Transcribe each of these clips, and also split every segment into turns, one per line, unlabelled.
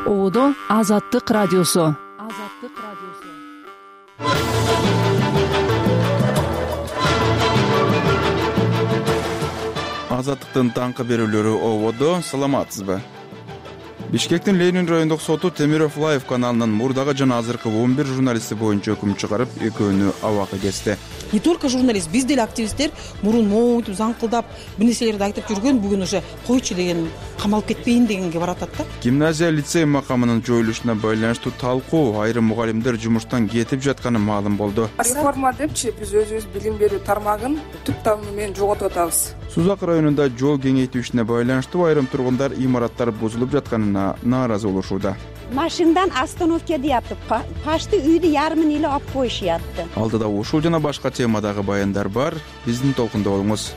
Оодо Азаттык радиосу.
Азаттыктын таңкы берүүлөрү ободо. Саламатсызбы? Бишкектин Ленин райондук соту Темиров Лайв каналынын мурдагы жана азыркы 11 журналисти боюнча өкүм чыгарып, экөөнү абакка кести.
Не только журналист, биз деле активисттер мурун мойтуп, заңкылдап, бир нерселерди айтып жүргөн, бүгүн уже койчу деген, камалып кетпейин дегенге баратат да.
Гимназия лицей макамынын жоюлушуна байланыштуу талкуу айрым мугалимдер жумуштан кетип жатканы маалым болду.
Реформа депчи биз өзүбүз билим берүү тармагын түп тамыры менен жоготуп атабыз.
Сузак районунда жол кеңейтүүсүнө байланыштуу айрым тургундар имараттар бузулуп жатканына нааразы болушууда.
Машиндан остановка deyapti. Почти үйдү ярымын эле алып коюшуятты.
Алдыда ушул жана башка темадагы баяндар бар. Биздин толкунда болуңуз.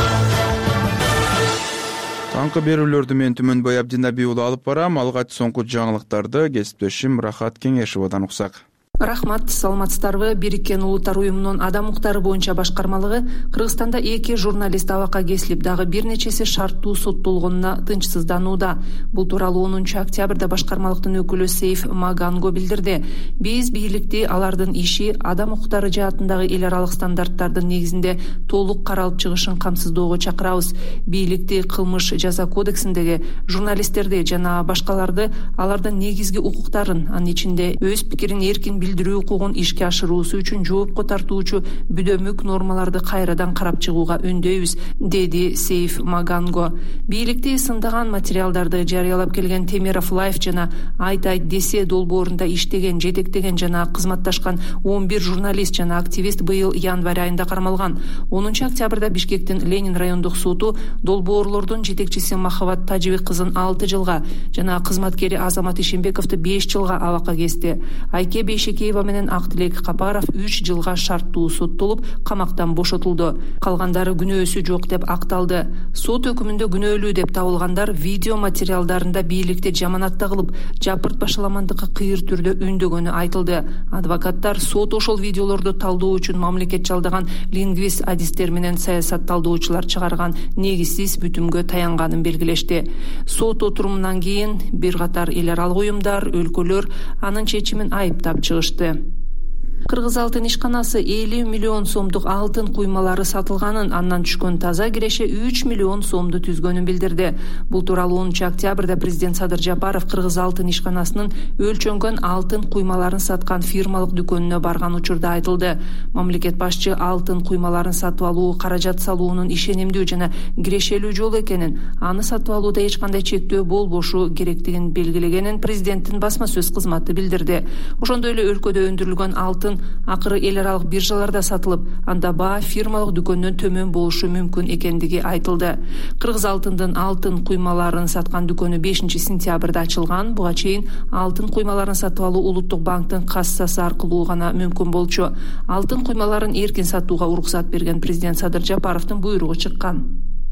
Таңкы берүүлөрдү мен Түмөнбай Абдинаби уулу алып барам. Алгач соңку жаңылыктарды кесиптешим Рахат Кеңешовдон уксак.
Рахмат, саламатсыздарбы? Бириккен Улуттар уюмунун адам укуктары боюнча башкармалыгы Кыргызстанда 2 журналист абакка кесилип, дагы бир нечеси шарттуу соттолгонуна тынчсызданууда. Бул тууралуу 10 октябрда башкармалыктын өкүлү Сейф Маганго билдирди. Биз бийликти алардын иши адам укуктары жаатындагы эл аралык стандарттардын негизинде толук каралып чыгышын камсыздоого чакырабыз. Бийликти кылмыш жаза кодексиндеги журналисттерди жана башкаларды алардын негизги укуктарын, анын ичинде өз пикирин эркин билдирүү укугун ишке ашыруусу үчүн жоопко тартуучу бүдөмүк нормаларды кайрадан карап чыгууга үндөйбүз, деди Сейф Маганго. Бийликти сындаган материалдарды жарыялап келген Темиров Лайв жана Айт десе долбоорунда иштеген, жетектеген жана кызматташкан 11 журналист жана активист быйыл январь айында кармалган. 10 октябрда Бишкектин Ленин райондук соту долбоорлордун жетекчиси Махабат Тажибек кызын 6 жылга жана кызматкери Азамат Ишембековду 5 жылга абакка кести. Айке Бейшекеева менен Актилек Капаров 3 жылга шарттуу соттолуп, камактан бошотулду. Калгандары күнөөсү жок деп акталды. Сот өкүмүндө күнөөлүү деп табылгандар видео материалдарында бийликти жаманатта кылып, жапырт башаламандыкка кыйыр түрдө үндөгөнү айтылды. Адвокаттар сот ошол видеолорду талдоо үчүн мамлекет жалдаган лингвист адистер менен саясат талдоочулар чыгарган негизсиз бүтүмгө таянганын белгилешти. Сот отурумунан кийин бир катар эл аралык уюмдар, өлкөлөр анын чечимин айыптап чыгышты. Кыргыз алтын ишканасы 50 миллион сомдук алтын куймалары сатылганын, андан түшкөн таза киреше 3 миллион сомду түзгөнүн билдирди. Бул тууралуу 10 октябрда президент Садыр Жапаров Кыргыз алтын ишканасынын өлчөнгөн алтын куймаларын саткан фирмалык дүкөнүнө барган учурда айтылды. Мамлекет башчы алтын куймаларын сатып алуу каражат салуунун ишенимдүү жана кирешелүү жол экенин, аны сатып алууда эч кандай чектөө болбошу керектигин белгилегенин президенттин басма сөз кызматы билдирди. Ошондой эле өлкөдө өндүрүлгөн алтын акыры эл аралык биржаларда сатылып, анда баа фирмалык дүкөндөн төмөн болушу мүмкүн экендиги айтылды. Кыргыз алтындын алтын куймаларын саткан дүкөнү 5 сентябрда ачылган. Буга чейин алтын куймаларын сатып алуу Улуттук банктын кассасы аркылуу гана мүмкүн болчу. Алтын куймаларын эркин сатууга уруксат берген президент Садыр Жапаровдун буйругу чыккан.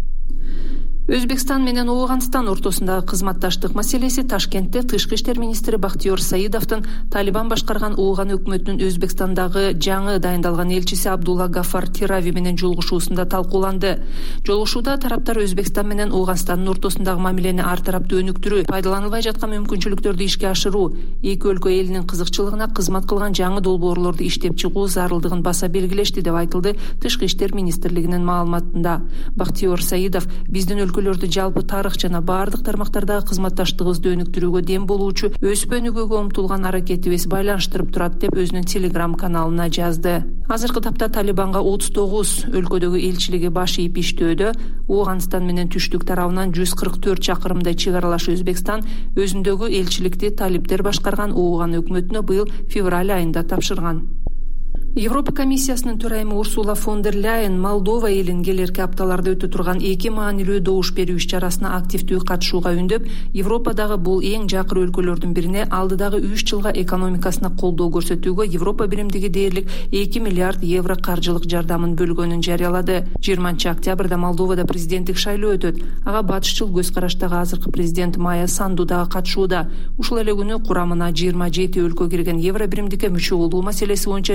Өзбекстан менен Ооганстан ортосундагы кызматташтык маселеси Ташкентте Тышкы иштер министри Бактиёр Саидовдун Талибан башкарган Ооган өкмөтүнүн Өзбекстандагы жаңы дайындалган элчиси Абдулла Гафар Тирави менен жолугушуусунда талкууланды. Жолугушууда тараптар Өзбекстан менен Ооганстандын ортосундагы мамилени ар тараптуу өнүктүрүү, пайдаланылбай жаткан мүмкүнчүлүктөрдү ишке ашыруу, эки өлкө элинин кызыкчылыгына кызмат кылган жаңы долбоорлорду иштеп чыгуу зарылдыгын баса белгилешти деп айтылды Тышкы иштер министрлигинин маалыматында. Бактиёр Саидов биздин өлкөлөрдү жалпы тарых жана баардык тармактардагы кызматташтыгыбызды өнүктүрүүгө дем болуучу өспө өнүгүүгө умтулган аракетибиз байланыштырып турат деп өзүнүн Telegram каналына жазды. Азыркы тапта Талибанга 39 өлкөдөгү элчилиги баш ийип иштөөдө. Ооганстан менен түштүк тарабынан 144 чакырымдай чек аралаш Өзбекстан өзүндөгү элчиликти талиптер башкарган Ооган өкмөтүнө быйыл февраль айында тапшырган. Европа комиссиясынын төрайымы Урсула фон дер Ляйен Молдова элин келерки апталарда өтө турган 2 маанилүү добуш берүү иш-чарасына активдүү катышууга үндөп, Европадагы бул эң жакыр өлкөлөрдүн бирине алдыдагы 3 жылга экономикасына колдоо көрсөтүүгө Европа биримдиги дээрлик 2 миллиард евро каржылык жардамын бөлгөнүн жарыялады. 20 октябрда Молдовада президенттик шайлоо өтөт. Ага батышчыл көз караштагы азыркы президент Майя Санду дагы катышууда. Ушул эле күнү курамына 27 өлкө кирген Евро биримдикке мүчө болуу маселеси боюнча референдум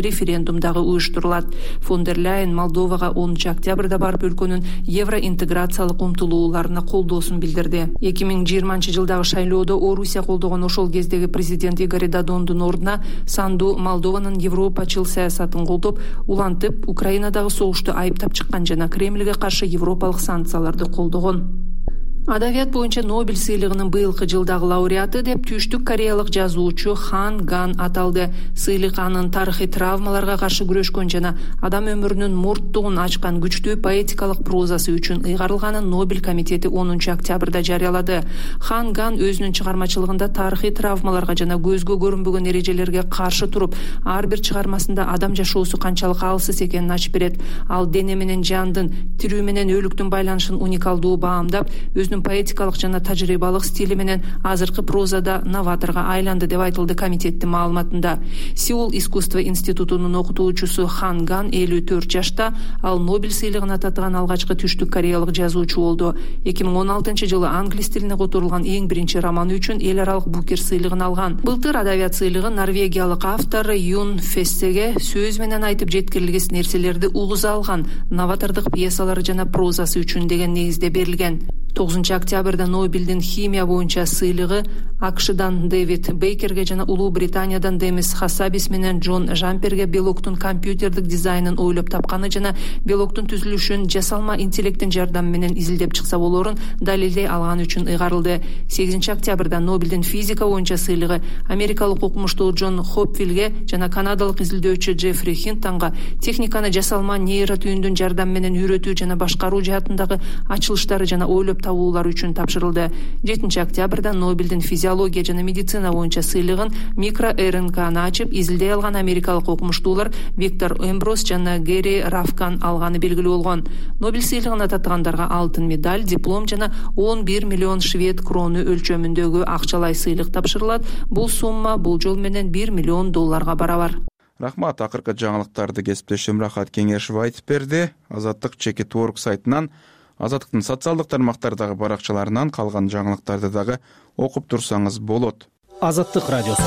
референдум дагы уюштурулат. Фон дер Ляйен Молдовага 10 октябрда барып өлкөнүн евроинтеграциялык умтулууларына колдоосун билдирди. 2020-жылдагы шайлоодо Орусия колдогон ошол кездеги президент Игорь Додондун ордуна Санду Молдованын европачыл саясатын колдоп, улантып Украинадагы согушту айыптап чыккан жана Кремльге каршы европалык санкцияларды колдогон. Адабият боюнча Нобель сыйлыгынын быйылкы жылдагы лауреаты деп Түштүк кореялык жазуучу Хан Ган аталды. Сыйлык анын тарыхый травмаларга каршы күрөшкөн жана адам өмүрүнүн мурттугун ачкан күчтүү поэтикалык прозасы үчүн ыйгарылганын Нобель комитети 10 октябрда жарыялады. Хан Ган өзүнүн чыгармачылыгында тарыхый травмаларга жана көзгө көрүнбөгөн эрежелерге каршы туруп, ар бир чыгармасында адам жашоосу канчалык алсыз экенин ачып берет. Ал дене менен жандын, тирүү менен өлүктүн байланышын уникалдуу баамдап, өзүнүн поэтикалык жана тажрыйбалык стили менен азыркы прозада новаторго айланды деп айтылды комитеттин маалыматында. Сеул искусство институтунун окутуучусу Хан Ган 54 жашта, ал Нобель сыйлыгына татыган алгачкы түштүк кореялык жазуучу болду. 2016-жылы англис тилине которулган эң биринчи романы үчүн эл аралык Букер сыйлыгын алган. Былтыр адабият сыйлыгы норвегиялык автор Юн Фессеге сөз менен айтып жеткирилгис нерселерди угуза алган новатордук пьесалары жана прозасы үчүн деген негизде берилген. 9 октябрда Нобелдин химия боюнча сыйлыгы АКШдан Дэвид Бейкерге жана Улуу Британиядан Демис Хасабис менен Джон Жамперге белоктун компьютердик дизайнын ойлоп тапканы жана белоктун түзүлүшүн жасалма интеллекттин жардамы менен изилдеп чыкса болорун далилдей алган үчүн ыйгарылды. 8 октябрда Нобелдин физика боюнча сыйлыгы америкалык окумуштуу Джон Хопвиллге жана канадалык изилдөөчү Джеффри Хинтонго техниканы жасалма нейротүйүндүн жардамы менен үйрөтүү жана башкаруу жаатындагы ачылыштары жана ойлоп табуулар үчүн тапшырылды. 7 октябрда Нобелдин физиология жана медицина боюнча сыйлыгын микро-РНКны ачып изилдей алган америкалык окумуштуулар Виктор Эмброс жана Гэри Рафкан алганы белгилүү болгон. Нобель сыйлыгына татыгандарга алтын медаль, диплом жана 11 миллион швед крону өлчөмүндөгү акчалай сыйлык тапшырылат. Бул сумма бул жол менен 1 миллион долларга барабар.
Рахмат, акыркы жаңылыктарды кесиптешим Рахат Кеңешов айтып берди. Азаттык Чекит.org сайтынан, Азаттыктын социалдык тармактардагы баракчаларынан калган жаңылыктарды дагы окуп турсаңыз болот.
Азаттык радиосу.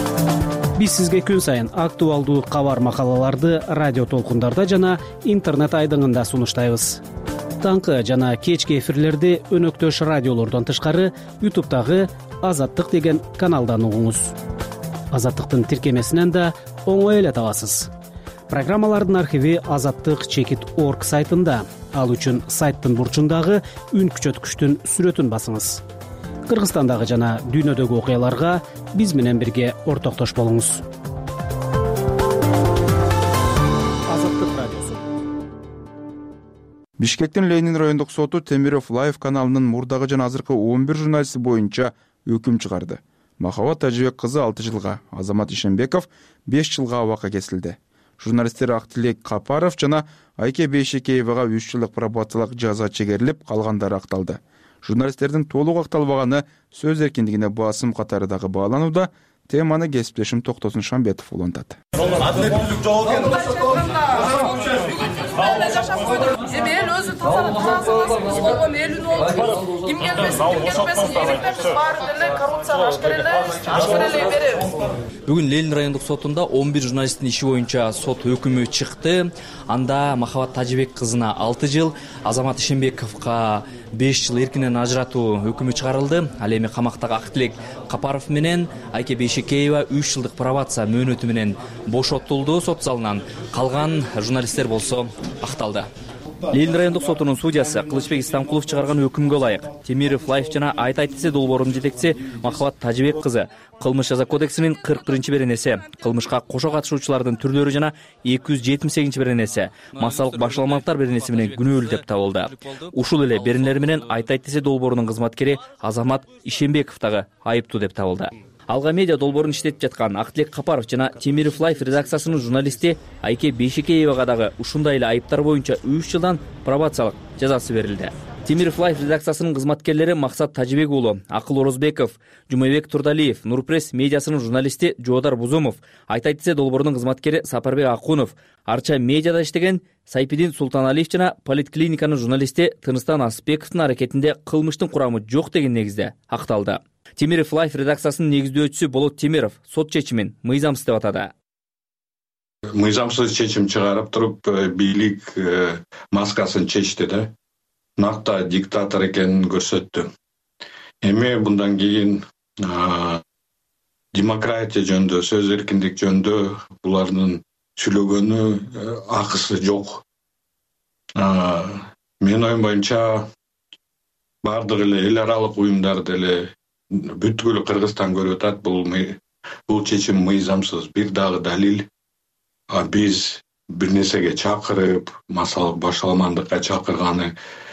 Биз сизге күн сайын актуалдуу кабар макалаларды радио толкундарда жана интернет айдыңында сунуштайбыз. Таңкы жана кечки эфирлерди өнөктөш радиолордон тышкары YouTube'дагы Азаттык деген каналдан угуңуз. Азаттыктын тиркемесинен да оңой эле табасыз. Программалардын архиви Азаттык Чекит.org сайтында. Ал үчүн сайттын бурчундагы үн күчөткүчтүн сүрөтүн басыңыз. Кыргызстандагы жана дүйнөдөгү окуяларга биз менен бирге ортоктош болуңуз. Азаттык радиосу.
Бишкектин Ленин райондук соту Темиров Лайв каналынын мурдагы жана азыркы 11 журналисти боюнча өкүм чыгарды. Махабат Тажибек кызы 6 жылга, Азамат Ишенбеков 5 жылга абакка кесилди. Журналисттер Актилек Капаров жана Айке Бейшекеевага 3 жылдык пробациялык жаза чегерилип, калгандары акталды. Журналисттердин толук акталбаганы сөз эркиндигине басым катары дагы бааланууда. Теманы кесиптешим Токтосун Шамбетов улантат.
Адилеттүүлүк жок экен. Эми эл өзү тазалык болгон элин болуп, ким келбесин, баары деле коррупцияга ашкер эле беребиз.
Бүгүн Ленин райондук сотунда 11 журналисттин иши боюнча сот өкүмү чыкты. Анда Махабат Тажибек кызына 6 жыл, Азамат Ишенбековго 5 жыл эркинен ажыратуу өкүмү чыгарылды. Ал эми камактагы Актилек Капаров менен Айке Бейшекеева 3 жылдык пробация мөөнөтү менен бошотулду сот залынан. Калган журналисттер болсо акталды. Ленин райондук сотунун судьясы Кылычбек Истамкулов чыгарган өкүмгө ылайык Темиров Лайв жана Айт десе долбоорунун жетекчиси Махабат Тажибек кызы Кылмыш жаза кодексинин 41-беренеси, кылмышка кошо катышуучулардын түрлөрү жана 278-беренеси, массалык башаламалыктар беренеси менен күнөөлүү деп табылды. Ушул эле беренелер менен Айт десе долбоорунун кызматкери Азамат Ишенбеков дагы айыптуу деп табылды. Алга медиа долбоорун иштетип жаткан Актилек Капаров жана Темиров Лайв редакциясынын журналисти Айке Бейшекеевага дагы ушундай эле айыптар боюнча 3 жылдан пробациялык жазасы берилди. Темиров Лайв редакциясынын кызматкерлери Максат Тажибек уулу, Акыл Орозбеков, Жумабек Турдалиев, Нурпресс медиасынын журналисти Жоодар Бузумов, Айт десе долбоорунун кызматкери Сапарбек Акунов, Арча медиада иштеген Сайпидин Султаналиев жана Политклиниканын журналисти Тыныстан Асыпбековдун аракетинде кылмыштын курамы жок деген негизде акталды. Темиров Лайв редакциясынын негиздөөчүсү Болот Темиров сот чечимин мыйзамсыз деп атады.
мыйзамсыз чечим чыгарып туруп бийлик маскасын чечти да. Накта диктатор экенин көрсөттү. Эми мындан кийин демократия жөнүндө, сөз эркиндик жөнүндө булардын сүйлөгөнү акысы жок. Менин оюм боюнча бардык эле эл аралык уюмдар деле бүткүл Кыргызстан көрүп атат, бул чечим мыйзамсыз. Бир дагы далил, биз бир нерсеге чакырып, масалык башаламандыкка чакырганы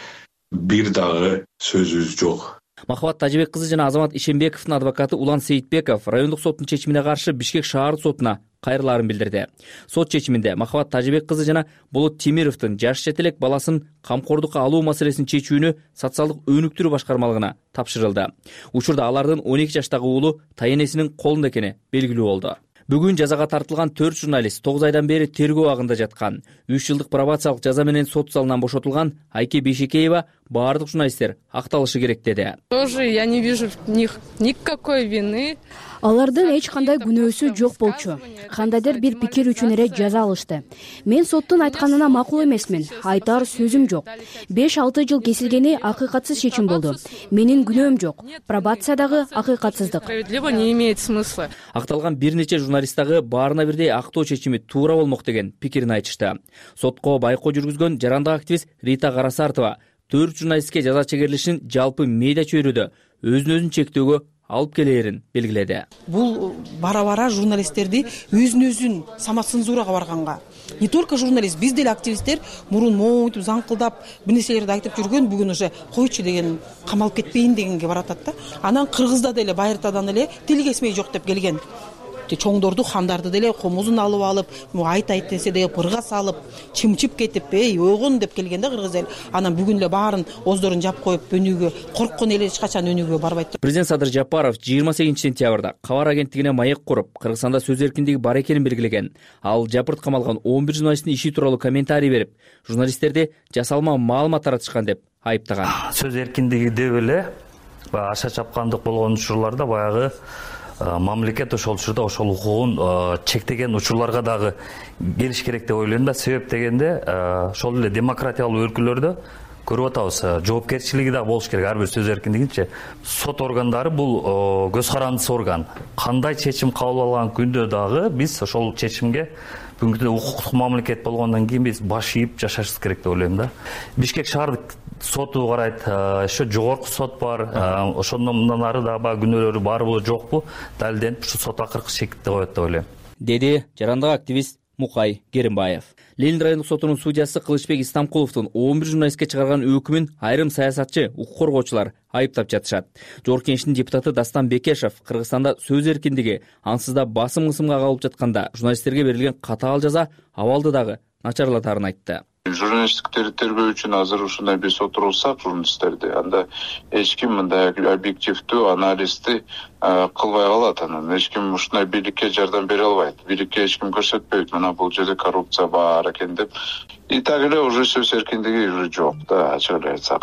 бир дагы сөзүбүз жок.
Махабат Тажыбек кызы жана Азамат Ишенбековдун адвокаты Улан Сейитбеков райондук соттун чечимине каршы Бишкек шаардык сотуна кайрылаарын билдирди. Сот чечиминде Махабат Тажыбек кызы жана Болот Темировдун жаш жетелек баласын камкордукка алуу маселесин чечүүнү социалдык өнүктүрүү башкармалыгына тапшырылды. Учурда алардын 12 жаштагы уулу тайенесинин колунда экени белгилүү болду. Бүгүн жазага тартылган 4 журналист 9 айдан бери тергөө абагында жаткан. 3 жылдык пробациялык жаза менен сот залынан бошотулган Айке Бейшекеева баардык журналисттер акталышы керек деди.
Тоже я не вижу в них никакой вины.
Алардын эч кандай күнөөсү жок болчу. Кандайдыр бир пикир үчүн эле жаза алышты. Мен соттун айтканына макул эмесмин. Айтар сөзүм жок. 5-6 жыл кесилгени акыйкатсыз чечим болду. Менин күнөөм жок. Пробация дагы акыйкатсыздык.
Справедливо не имеет смысла.
Акталган бир нече журналист дагы баарына бирдей актоо чечими туура болмок деген пикирин айтышты. Сотко байкоо жүргүзгөн жарандык активист Рита Карасартова 4 журналистке жаза чегерилишин жалпы медиа чөйрөдө өзүн чектөөгө алып келээрин белгиледи.
Бул бара-бара журналисттерди өзүн самоцензурага барганга. Не только журналист, биз деле активисттер мурун мойтуп заңкылдап бир нерселерди айтып жүргөн, бүгүн уже койчу деген, камалып кетпейин дегенге баратат да. Анан Кыргызда деле байыртадан эле тил кесмей жок деп келген. Чоңдорду, хандарды деле комузун алып алып, айт десе деп ырга салып, чымчып кетип, ойгон деп келгенде кыргыз эл. Анан бүгүн эле баарын оздорун жап коюп, өнүгүү, корккон эл эч качан өнүгүү барбайт.
Президент Садыр Жапаров 28 сентябрда кабар агенттигине маек куруп, Кыргызстанда сөз эркиндиги бар экенин белгилеген. Ал жапырт камалган 11 журналисттин иши тууралуу комментарий берип, журналисттерди жасалма маалымат таратышкан деп айыптаган.
Сөз эркиндиги деп эле аша чапкандык болгон учурларда баягы мамлекет ошол учурда ошол укугун чектеген учурларга дагы келиш керек деп ойлойм да. Себеп дегенде ошол эле демократиялык өлкөлөрдө көрүп атабыз, жоопкерчилиги да болуш керек ар бир сөз эркиндигинче. Сот органдары бул көз карандысы орган. Кандай чечим кабыл алган күндө дагы биз ошол чечимге бүгүнкү күндө укуктук мамлекет болгондон кийин биз баш ийип жашашыбыз керек деп ойлойм да. Бишкек шаардык соту карайт, еще жогорку сот бар, ошондон мындан ары да күнөөлөрү барбы жокпу далилденип ушу сот акыркы чекитте коет деп ойлойм,
деди жарандык активист Мукай Керимбаев. Ленин райондук сотунун судьясы Кылычбек Истамкуловдун 11 журналистке чыгарган өкүмүн айрым саясатчы, укук коргоочулар айыптап жатышат. Жогорку Кеңештин депутаты Дастан Бекешев Кыргызстанда сөз эркиндиги ансыз да басым кысымга кабылып жатканда журналисттерге берилген катаал жаза абалды дагы начарлатарын айтты.
Журналисттиктерди тергөө үчүн азыр ушундай биз отурулсак журналисттерди, анда эч ким мындай объективдүү анализди кылбай калат. Анан эч ким ушундай бийликке жардам бере албайт. Бийликке эч ким көрсөтпөйт, мына бул жерде коррупция бар экен деп. И так эле уже сөз эркиндиги уже жок да, ачык эле айтсак.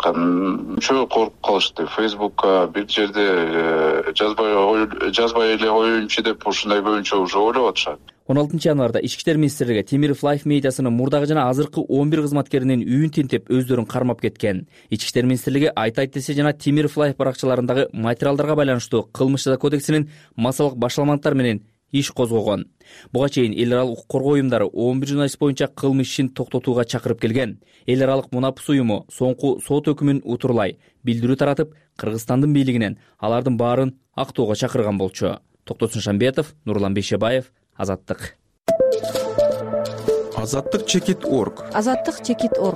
Чөө коркуп калышты. Фейсбукка бир жерде жазбай эле коеюнчу деп ушундай көбүнчө уже ойлоп атышат.
16 январда Ички иштер министрлиги Темиров Лайф медиасынын мурдагы жана азыркы 11 кызматкеринин үйүн тинтеп өздөрүн кармап кеткен. Ички иштер министрлиги Айт десе жана Темиров Лайф баракчаларындагы материалдарга байланыштуу кылмыш жаза кодексинин масалык башаламанттар менен иш козгогон. Буга чейин эл аралык укук коргоо уюмдары 11 журналист боюнча кылмыш ишин токтотууга чакырып келген. Эл аралык Мунапс уюму соңку сот өкүмүн утурлай билдирүү таратып, Кыргызстандын бийлигинен алардын баарын актоого чакырган болчу. Токтосун Шамбетов, Нурлан Бейшебаев, Азаттык.
Азаттык чекит.орг.
Азаттык чекит.орг.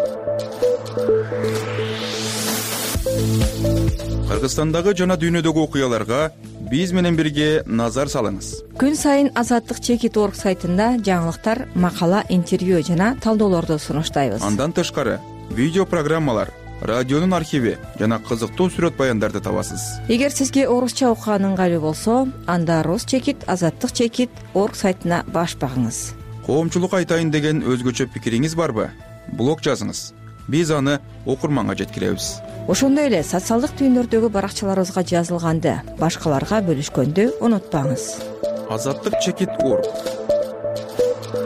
Кыргызстандагы жана дүйнөдөгү окуяларга биз менен бирге назар салыңыз.
Күн сайын Азаттык чекит.орг сайтында жаңылыктар, макала, интервью жана талдоолорду сунуштайбыз.
Андан тышкары видео программалар, радионун архиви жана кызыктуу сүрөт баяндарды табасыз.
Эгер сизге орусча окуган ыңгайлуу болсо, анда Рус чекит, Азаттык чекит.орг сайтына баш багыңыз.
Коомчулук айтайын деген өзгөчө пикириңиз барбы? Блог жазыңыз. Биз аны окурманга жеткиребиз.
Ошондой эле социалдык түйүндөрдөгү баракчаларыбызга жазылганды башкаларга бөлүшкөндү унутпаңыз.
Азаттык чекит.орг.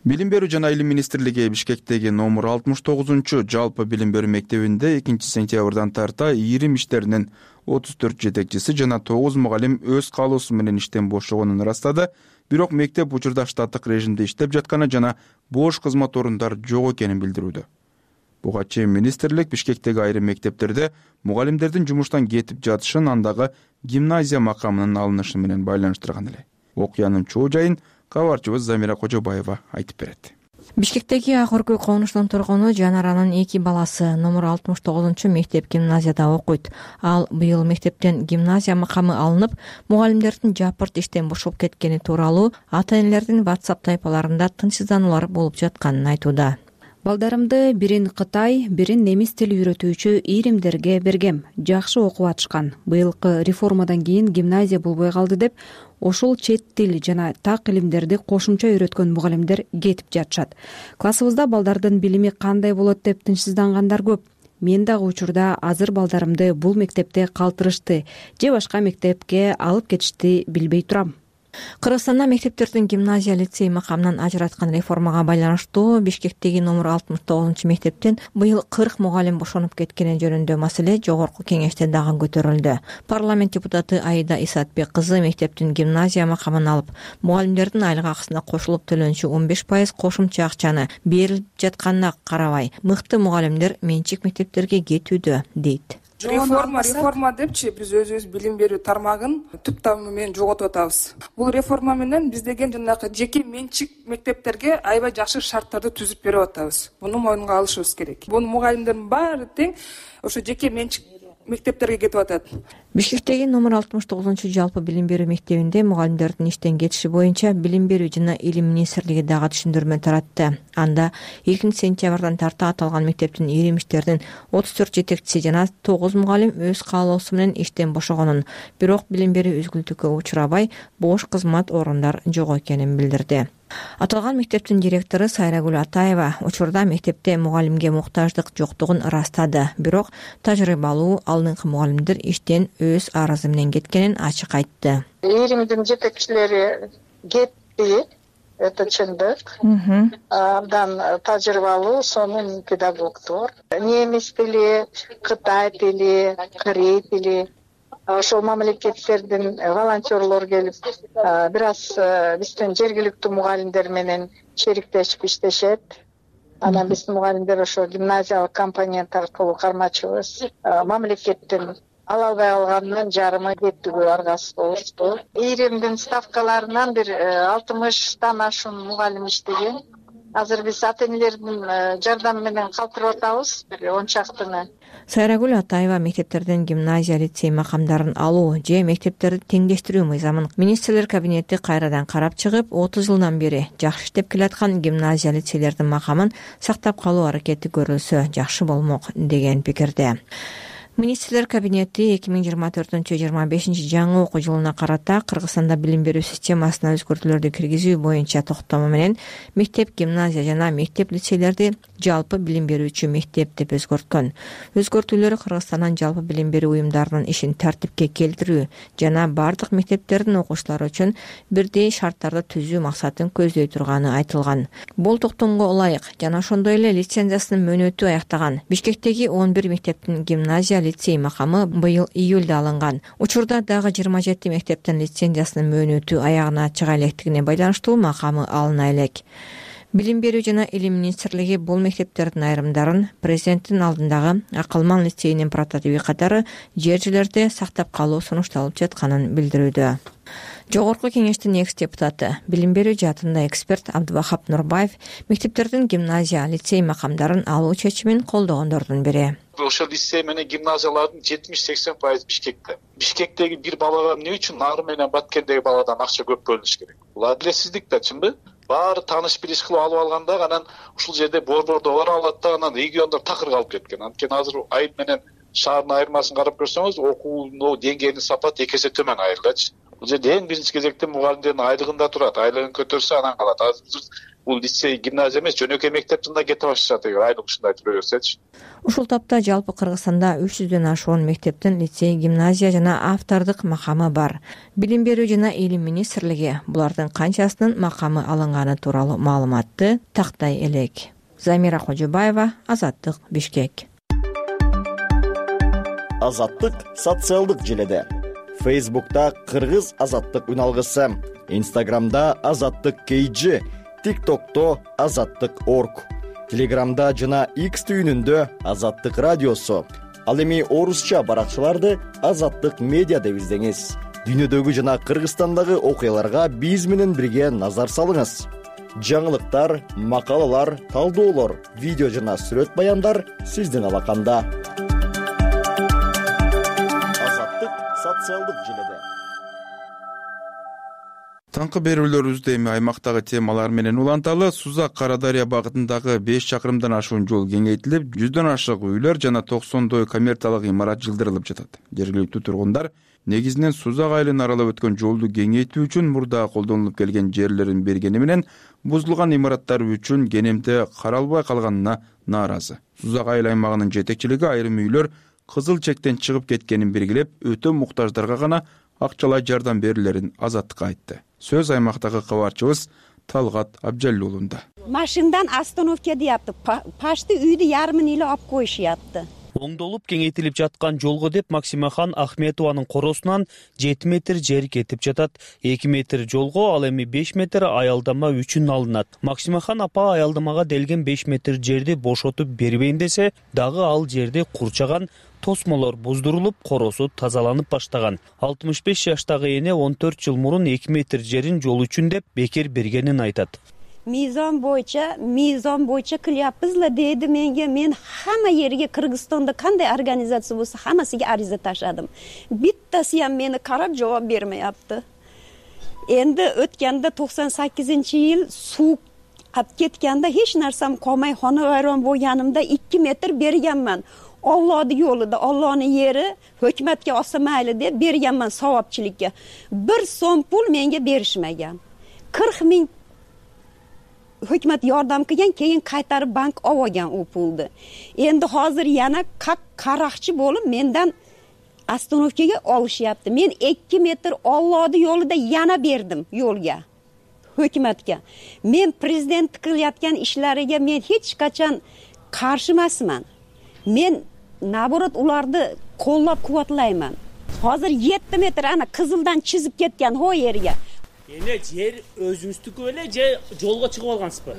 Билим берүү жана илим министрлиги Бишкектеги номер 69 жалпы билим берүү мектебинде 2 сентябрдан тарта 20 иштеринин 34 жетекчиси жана 9 мугалим өз каалоосу менен иштен бошогонун ырастады. Бирок мектеп учурда штаттык режимде иштеп жатканы жана бош кызмат орундары жок экенин билдирүүдө. Буга чейин министрлик Бишкектеги айрым мектептерде мугалимдердин жумуштан кетип жатышын андагы гимназия макамынын алынышы менен байланыштырган эле. Окуянын чоо жайын кабарчыбыз Замира Кожобаева айтып берет.
Бишкектеги Ак Өркөй конуштун тургуну Жанаранын 2 баласы номер 69 мектеп гимназияда окуйт. Ал быйыл мектептен гимназия макамы алынып, мугалимдердин жапырт иштен бошоп кеткени тууралуу ата-энелердин WhatsApp тайпаларында тынчсыздануулар болуп жатканын айтууда.
Балдарымды бирин Кытай, бирин немис тил үйрөтүүчү ийримдерге бергем. Жакшы окуп атышкан. Быйылкы реформадан кийин гимназия болбой калды деп, ошол чет тил жана так илимдерди кошумча үйрөткөн мугалимдер кетип жатышат. Классыбызда балдардын билими кандай болот деп тынчсыздангандар көп. Мен дагы учурда азыр балдарымды бул мектепте калтырышты же башка мектепке алып кетишти билбей турам.
Кыргызстанда мектептердин гимназия лицей макамынан ажыраткан реформага байланыштуу Бишкектеги номер 69 мектептен быйыл 40 мугалим бошонуп кеткени жөнүндө маселе жогорку кеңеште дагы көтөрүлдү. Парламент депутаты Аида Исатбек кызы мектептин гимназия макамын алып, мугалимдердин айлык акысына кошулуп төлөнчү 15% кошумча акчаны берилип жатканына карабай, мыкты мугалимдер менчик мектептерге кетүүдө дейт.
Реформа депчи биз өзүбүз билим берүү тармагын түп тамыры менен жоготуп атабыз. Бул реформа менен биз деген жанагы жеке менчик мектептерге аябай жакшы шарттарды түзүп берип атабыз. Муну моюнга алышыбыз керек. Бул мугалимдердин баары тең ошо жеке менчик мектептерге кетип атат.
Бишкектеги номер 69 жалпы билим берүү мектебинде мугалимдердин иштен кетиши боюнча билим берүү жана илим министрлиги дагы түшүндүрмө таратты. Анда 2 сентябрдан тарта аталган мектептин 20 иштеринин 34 жетекчиси жана 9 мугалим өз каалоосу менен иштен бошогонун, бирок билим берүү үзгүлтүккө учурабай, бош кызмат орундар жок экенин билдирди. Аталган мектептин директору Сайрагүл Атаева учурда мектепте мугалимге муктаждык жоктугун ырастады. Бирок тажрыйбалуу алдыңкы мугалимдер иштен өз арызы менен кеткенин ачык айтты.
Ийримдин жетекчилери кетти, это чындык. Абдан тажрыйбалуу сонун педагогдор. Немис тили, Кытай тили, Корей тили, ошол мамлекеттердин волонтерлор келип, бир аз биздин жергиликтүү мугалимдер менен шериктешип иштешет. Анан биздин мугалимдер ошо гимназиялык компонент аркылуу кармачыбыз. Мамлекеттин ала албай калганынан жарымы кеттүүгө аргасыз болушту. Ийримдин ставкаларынан бир 60тан ашуун мугалим иштеген. Азыр биз ата-энелердин жардамы менен калтырып атабыз, бир 10 чактыны.
Сайрагүл Атаева мектептерден гимназия лицей макамдарын алуу же мектептерди теңдештирүү мыйзамын министрлер кабинети кайрадан карап чыгып, 30 жылдан бери жакшы иштеп келаткан гимназия лицейлердин макамын сактап калуу аракети көрүлсө жакшы болмок деген пикирде. Министрлер кабинети 2024-25 жаңы окуу жылына карата Кыргызстанда билим берүү системасына өзгөртүүлөрдү киргизүү боюнча токтому менен мектеп, гимназия жана мектеп лицейлерди жалпы билим берүүчү мектеп деп өзгөрткөн. Өзгөртүүлөр Кыргызстандын жалпы билим берүү уюмдарынын ишин тартипке келтирүү жана бардык мектептердин окуучулары үчүн бирдей шарттарды түзүү максатын көздөй турганы айтылган. Бул токтомго ылайык жана ошондой эле лицензиясынын мөөнөтү аяктаган Бишкектеги 11 мектептин гимназия лицей макамы быйыл июлда алынган. Учурда дагы 27 мектептин лицензиясынын мөөнөтү аягына чыга электигине байланыштуу макамы алына элек. Билим берүү жана илим министрлиги бул мектептердин айрымдарын президенттин алдындагы Акылман лицейинин прототиби катары жер жерлерде сактап калуу сунушталып жатканын билдирүүдө. Жогорку кеңештин экс-депутаты, билим берүү жаатында эксперт Абдывахап Нурбаев мектептердин гимназия, лицей макамдарын алуу чечимин колдогондордун бири.
Ошол лицей менен гимназиялардын 70-80% Бишкекте. Бишкектеги бир балага эмне үчүн Нары менен Баткендеги баладан акча көп бөлүнүш керек? Бул адилетсиздик да, чынбы? Баары тааныш билиш кылып алып алганда анан ушул жерде борбордо бара алат да, анан региондор такыр калып кеткен. Анткени азыр айыл менен шаардын айырмасын карап көрсөңүз, окуунун деңгээлинин сапаты 2 эсе төмөн айылдачы. Бул жерде эң биринчи кезекте мугалимдердин айлыгында турат. Айлыгын көтөрсө анан калат. Азыр бул лицей, гимназия эмес, жөнөкөй мектеп жында кете башташат эгер айлык ушундай жүрө берсечи.
Ушул тапта жалпы Кыргызстанда 300дөн ашуун мектептин лицей, гимназия жана автордук макамы бар. Билим берүү жана илим министрлиги булардын канчасынын макамы алынганы тууралуу маалыматты тактай элек. Замира Кожобаева, Азаттык, Бишкек.
Азаттык социалдык желеде. Facebook'ta Кыргыз Азаттык үналгысы, Instagram'da Азаттык KG, TikTok'ta Азаттык.org, Telegram'da жана X түйүнүндө Азаттык радиосу. Ал эми орусча баракчаларды Азаттык медиа деп издеңиз. Дүйнөдөгү жана Кыргызстандагы окуяларга биз менен бирге назар салыңыз. Жаңылыктар, макалалар, талдоолор, видео жана сүрөт баяндар сиздин алаканда. Азаттык социалдык желеде.
Таңкы берүүлөрүбүздө эми аймактагы темалар менен уланталы. Сузак Кара Дарыя багытындагы 5 чакырымдан ашуун жол кеңейтилип, 100дөн ашык үйлөр жана 90дой коммерциялык имарат жылдырылып жатат. Жергиликтүү тургундар негизинен Сузак айылын аралап өткөн жолду кеңейтүү үчүн мурда колдонулуп келген жерлерин бергени менен бузулган имараттар үчүн кенемте каралбай калганына нааразы. Сузак айыл аймагынын жетекчилиги айрым үйлөр кызыл чектен чыгып кеткенин белгилеп, өтө муктаждарга гана акчалай жардам берилерин Азаттыкка айтты. Сөз аймактагы кабарчыбыз Талгат Абжалуулунда.
Машиндан остановка deyapti. Пашты үйдү ярымын эле алып коюшуятты.
Оңдолуп кеңейтилип жаткан жолго деп Максимахан Ахметованын коросунан 7 метр жер кетип жатат. 2 метр жолго, ал эми 5 метр аялдама үчүн алынат. Максимахан апа аялдамага делген 5 метр жерди бошотуп бербейм десе, дагы ал жерде курчаган тосмолор буздурулуп, коросу тазаланып баштаган. 65 жаштагы эне 14 жыл мурун 2 метр жерин жол үчүн деп бекер бергенин айтат.
Mizon boyunca qilyapmizlar deydi menga. Men hamma yerga Qirg'izistonda qanday organizatsiya bo'lsa hammasiga ariza tashladim. Bittasi ham meni qarab javob bermayapti. Endi o'tganda 98-yil suv qolib ketganda hech narsam qolmay xonavayron bo'lganimda 2 metr berganman. Allohning yo'lida, Allohning yeri, hukumatga olsa mayli deb berganman savobchilikka. 1 so'm pul menga berishmagan. 40 ming hukumat yordam qilgan, keyin qaytarib bank olgan u pulni. Endi hozir yana qaraqchi bo'lib mendan ostanovkaga olishyapti. Men 2 metr Allohning yo'lida yana berdim yo'lga. Hukumatga. Men prezident qilayotgan ishlariga men hech qachon qarshi emasman. Men naborot ularni qo'llab-quvvatlayman. Hozir 7 metr ana qizildan chizib ketgan ho yerga.
Ene yer o'zingizniku ele yo'lga chiqib olgansizmi?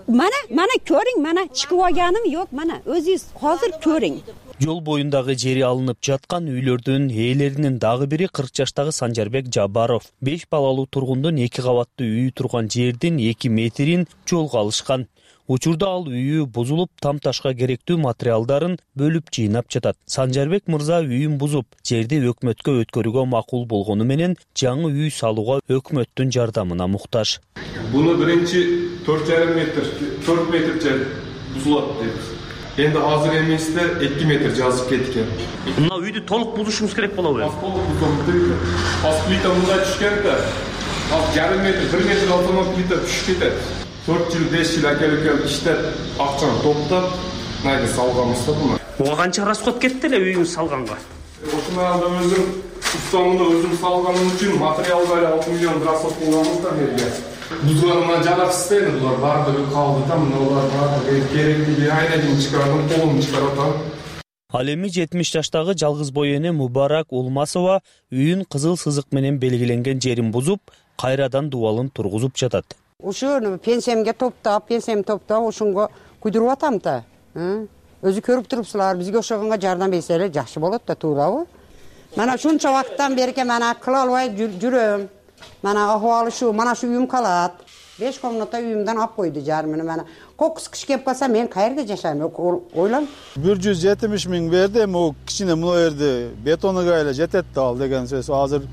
Mana ko'ring, mana chiqib olganim yo'q, mana o'zingiz hozir ko'ring.
Жол боюндагы жери алынып жаткан үйлөрдүн ээлеринин дагы бири 40 жаштагы Санжарбек Жабаров. 5 балалуу тургундун 2 кабаттуу үйү турган жердин 2 метрин жолго алышкан. Учурда ал үйү бузулуп, там ташка керектүү материалдарын бөлүп жыйнап жатат. Санжарбек мырза үйүн бузуп, жерди өкмөткө өткөрүүгө макул болгону менен жаңы үй салууга өкмөттүн жардамына муктаж.
Буну биринчи 4,5 метр, 4 метр жер бузулат деп. Endi hozir emasda 2 metr жазып ketgan.
Мына үйдү толук бузушуңуз керек болобу?
Толук бузуп, плита мындай түшкөндө, жарым метр, 1 метр алтын плита түшүп кетет. 4 жыл, 5 жыл акелип иштеп, акчаны топтоп, мындай салганбыз да буну.
Буга канча расход кетти эле үйүңүз салганга?
Ошондо өзүм устамымды өзүм салганым үчүн материалдар 6 миллион расход кылганбыз да жерге. Бузуларына жараксыз эди, булар баардыгы калды да, мыналар баардыгы керектиги айнадын чыгардым, колумду чыгарып атам.
Ал эми 70 жаштагы жалгыз бой эне Мубарак Улмасова үйүн кызыл сызык менен белгиленген жерин бузуп, кайрадан дубалын тургузуп жатат.
Ушуну пенсиямга топтоп, ушунго куйдуруп атам да. Өзү көрүп турупсуздар, бизге ошогонго жардам берсе эле жакшы болот да, туурабы? Мана ушунча убакыттан бери мана кыла албай жүрөм. Mana ahvali şu, mana şu uyum kalat. 5 komnata uyumdan ap koydu jarmını. Mana kokus kış kep kalsa men kayerде жашайм, ойлан.
170 ming berdi, o kichine muna yerdi. Betonuga ele jetetdi al degan söz. Hozir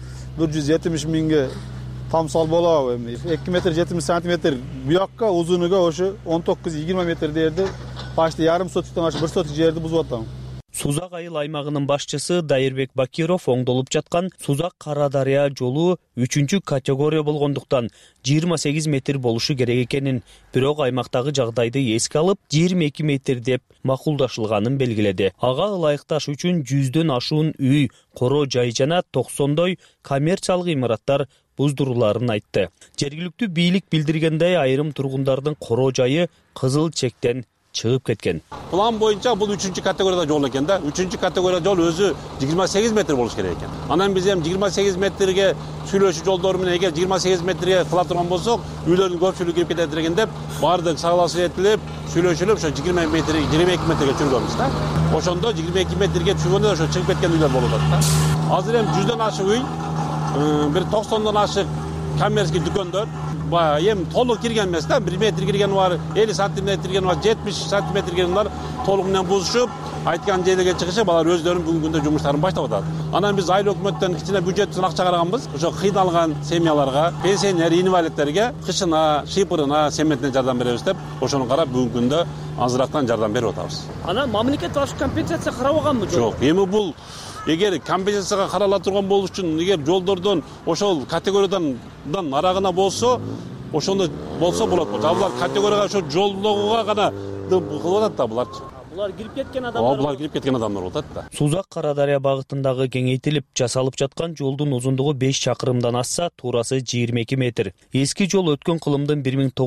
170 mingge tamsal bolab endi. 2 metr 70 santimetr bu yoqqa uzunuga o'sha 19-20 metr derdi. Başta yarım sotikdan aşıp 1 sotik жерди buzub atam.
Сузак айыл аймагынын башчысы Дайырбек Бакиров оңдолуп жаткан Сузак Кара Дарыя жолу 3 категория болгондуктан 28 метр болушу керек экенин, бирок аймактагы жагдайды эске алып 22 метр деп макулдашылганын белгиледи. Ага ылайыкташ үчүн 100дөн ашуун үй, коро жай жана 90дой коммерциялык имараттар буздуруларын айтты. Жергиликтүү бийлик билдиргендей, айрым тургундардын коро жайы кызыл чектен чыгып кеткен.
План боюнча бул 3 категорияда жол экен да. 3 категория жол өзү 28 метр болуш керек экен. Анан биз эми 28 метрге сүйлөшүү жолдору менен эгер 28 метрге кыла турган болсок, үйлөрдүн көпчүлүгү кирип кетет экен деп, баардык согласовать сүйлөшүлүп, ошо 22 метрге чүргөнбүз да. Ошондо 22 метрге чүргөндө ошо чыгып кеткен үйлөр болуп атат да. Азыр эми 100дөн ашык үй, бир 90дон ашык коммерческий дүкөндөр эми толук кирген эмес да, 1 метр кирген бар, 50 сантиметр кирген бар, 70 сантиметр кирген бар, толук менен бузушуп, айткан жерлерге чыгышып, алар өздөрүнүн бүгүнкү күндө жумуштарын баштап атат. Анан биз айыл өкмөттөн кичине бюджеттен акча караганбыз. Ошо кыйналган семьяларга, пенсионер, инвалидтерге кышына, шыйпырына, семетине жардам беребиз деп, ошону карап бүгүнкү күндө азыраактан жардам берип атабыз.
Анан мамлекет башка компенсация карабаганбы жок?
Жок, эми бул эгер компенсацияга карала турган болуш үчүн, эгер жолдордон ошол категориядан арагына болсо, ошондо болсо болот. Булар категорияга ошо жолдогуга гана кылып атат да булар.
Булар кирип кеткен адамдар.
Булар кирип кеткен адамдар болот да.
Сузак Кара Дарыя багытындагы кеңейтилип жасалып жаткан жолдун узундугу 5 чакырымдан асса, туурасы 22 метр. Эски жол өткөн кылымдын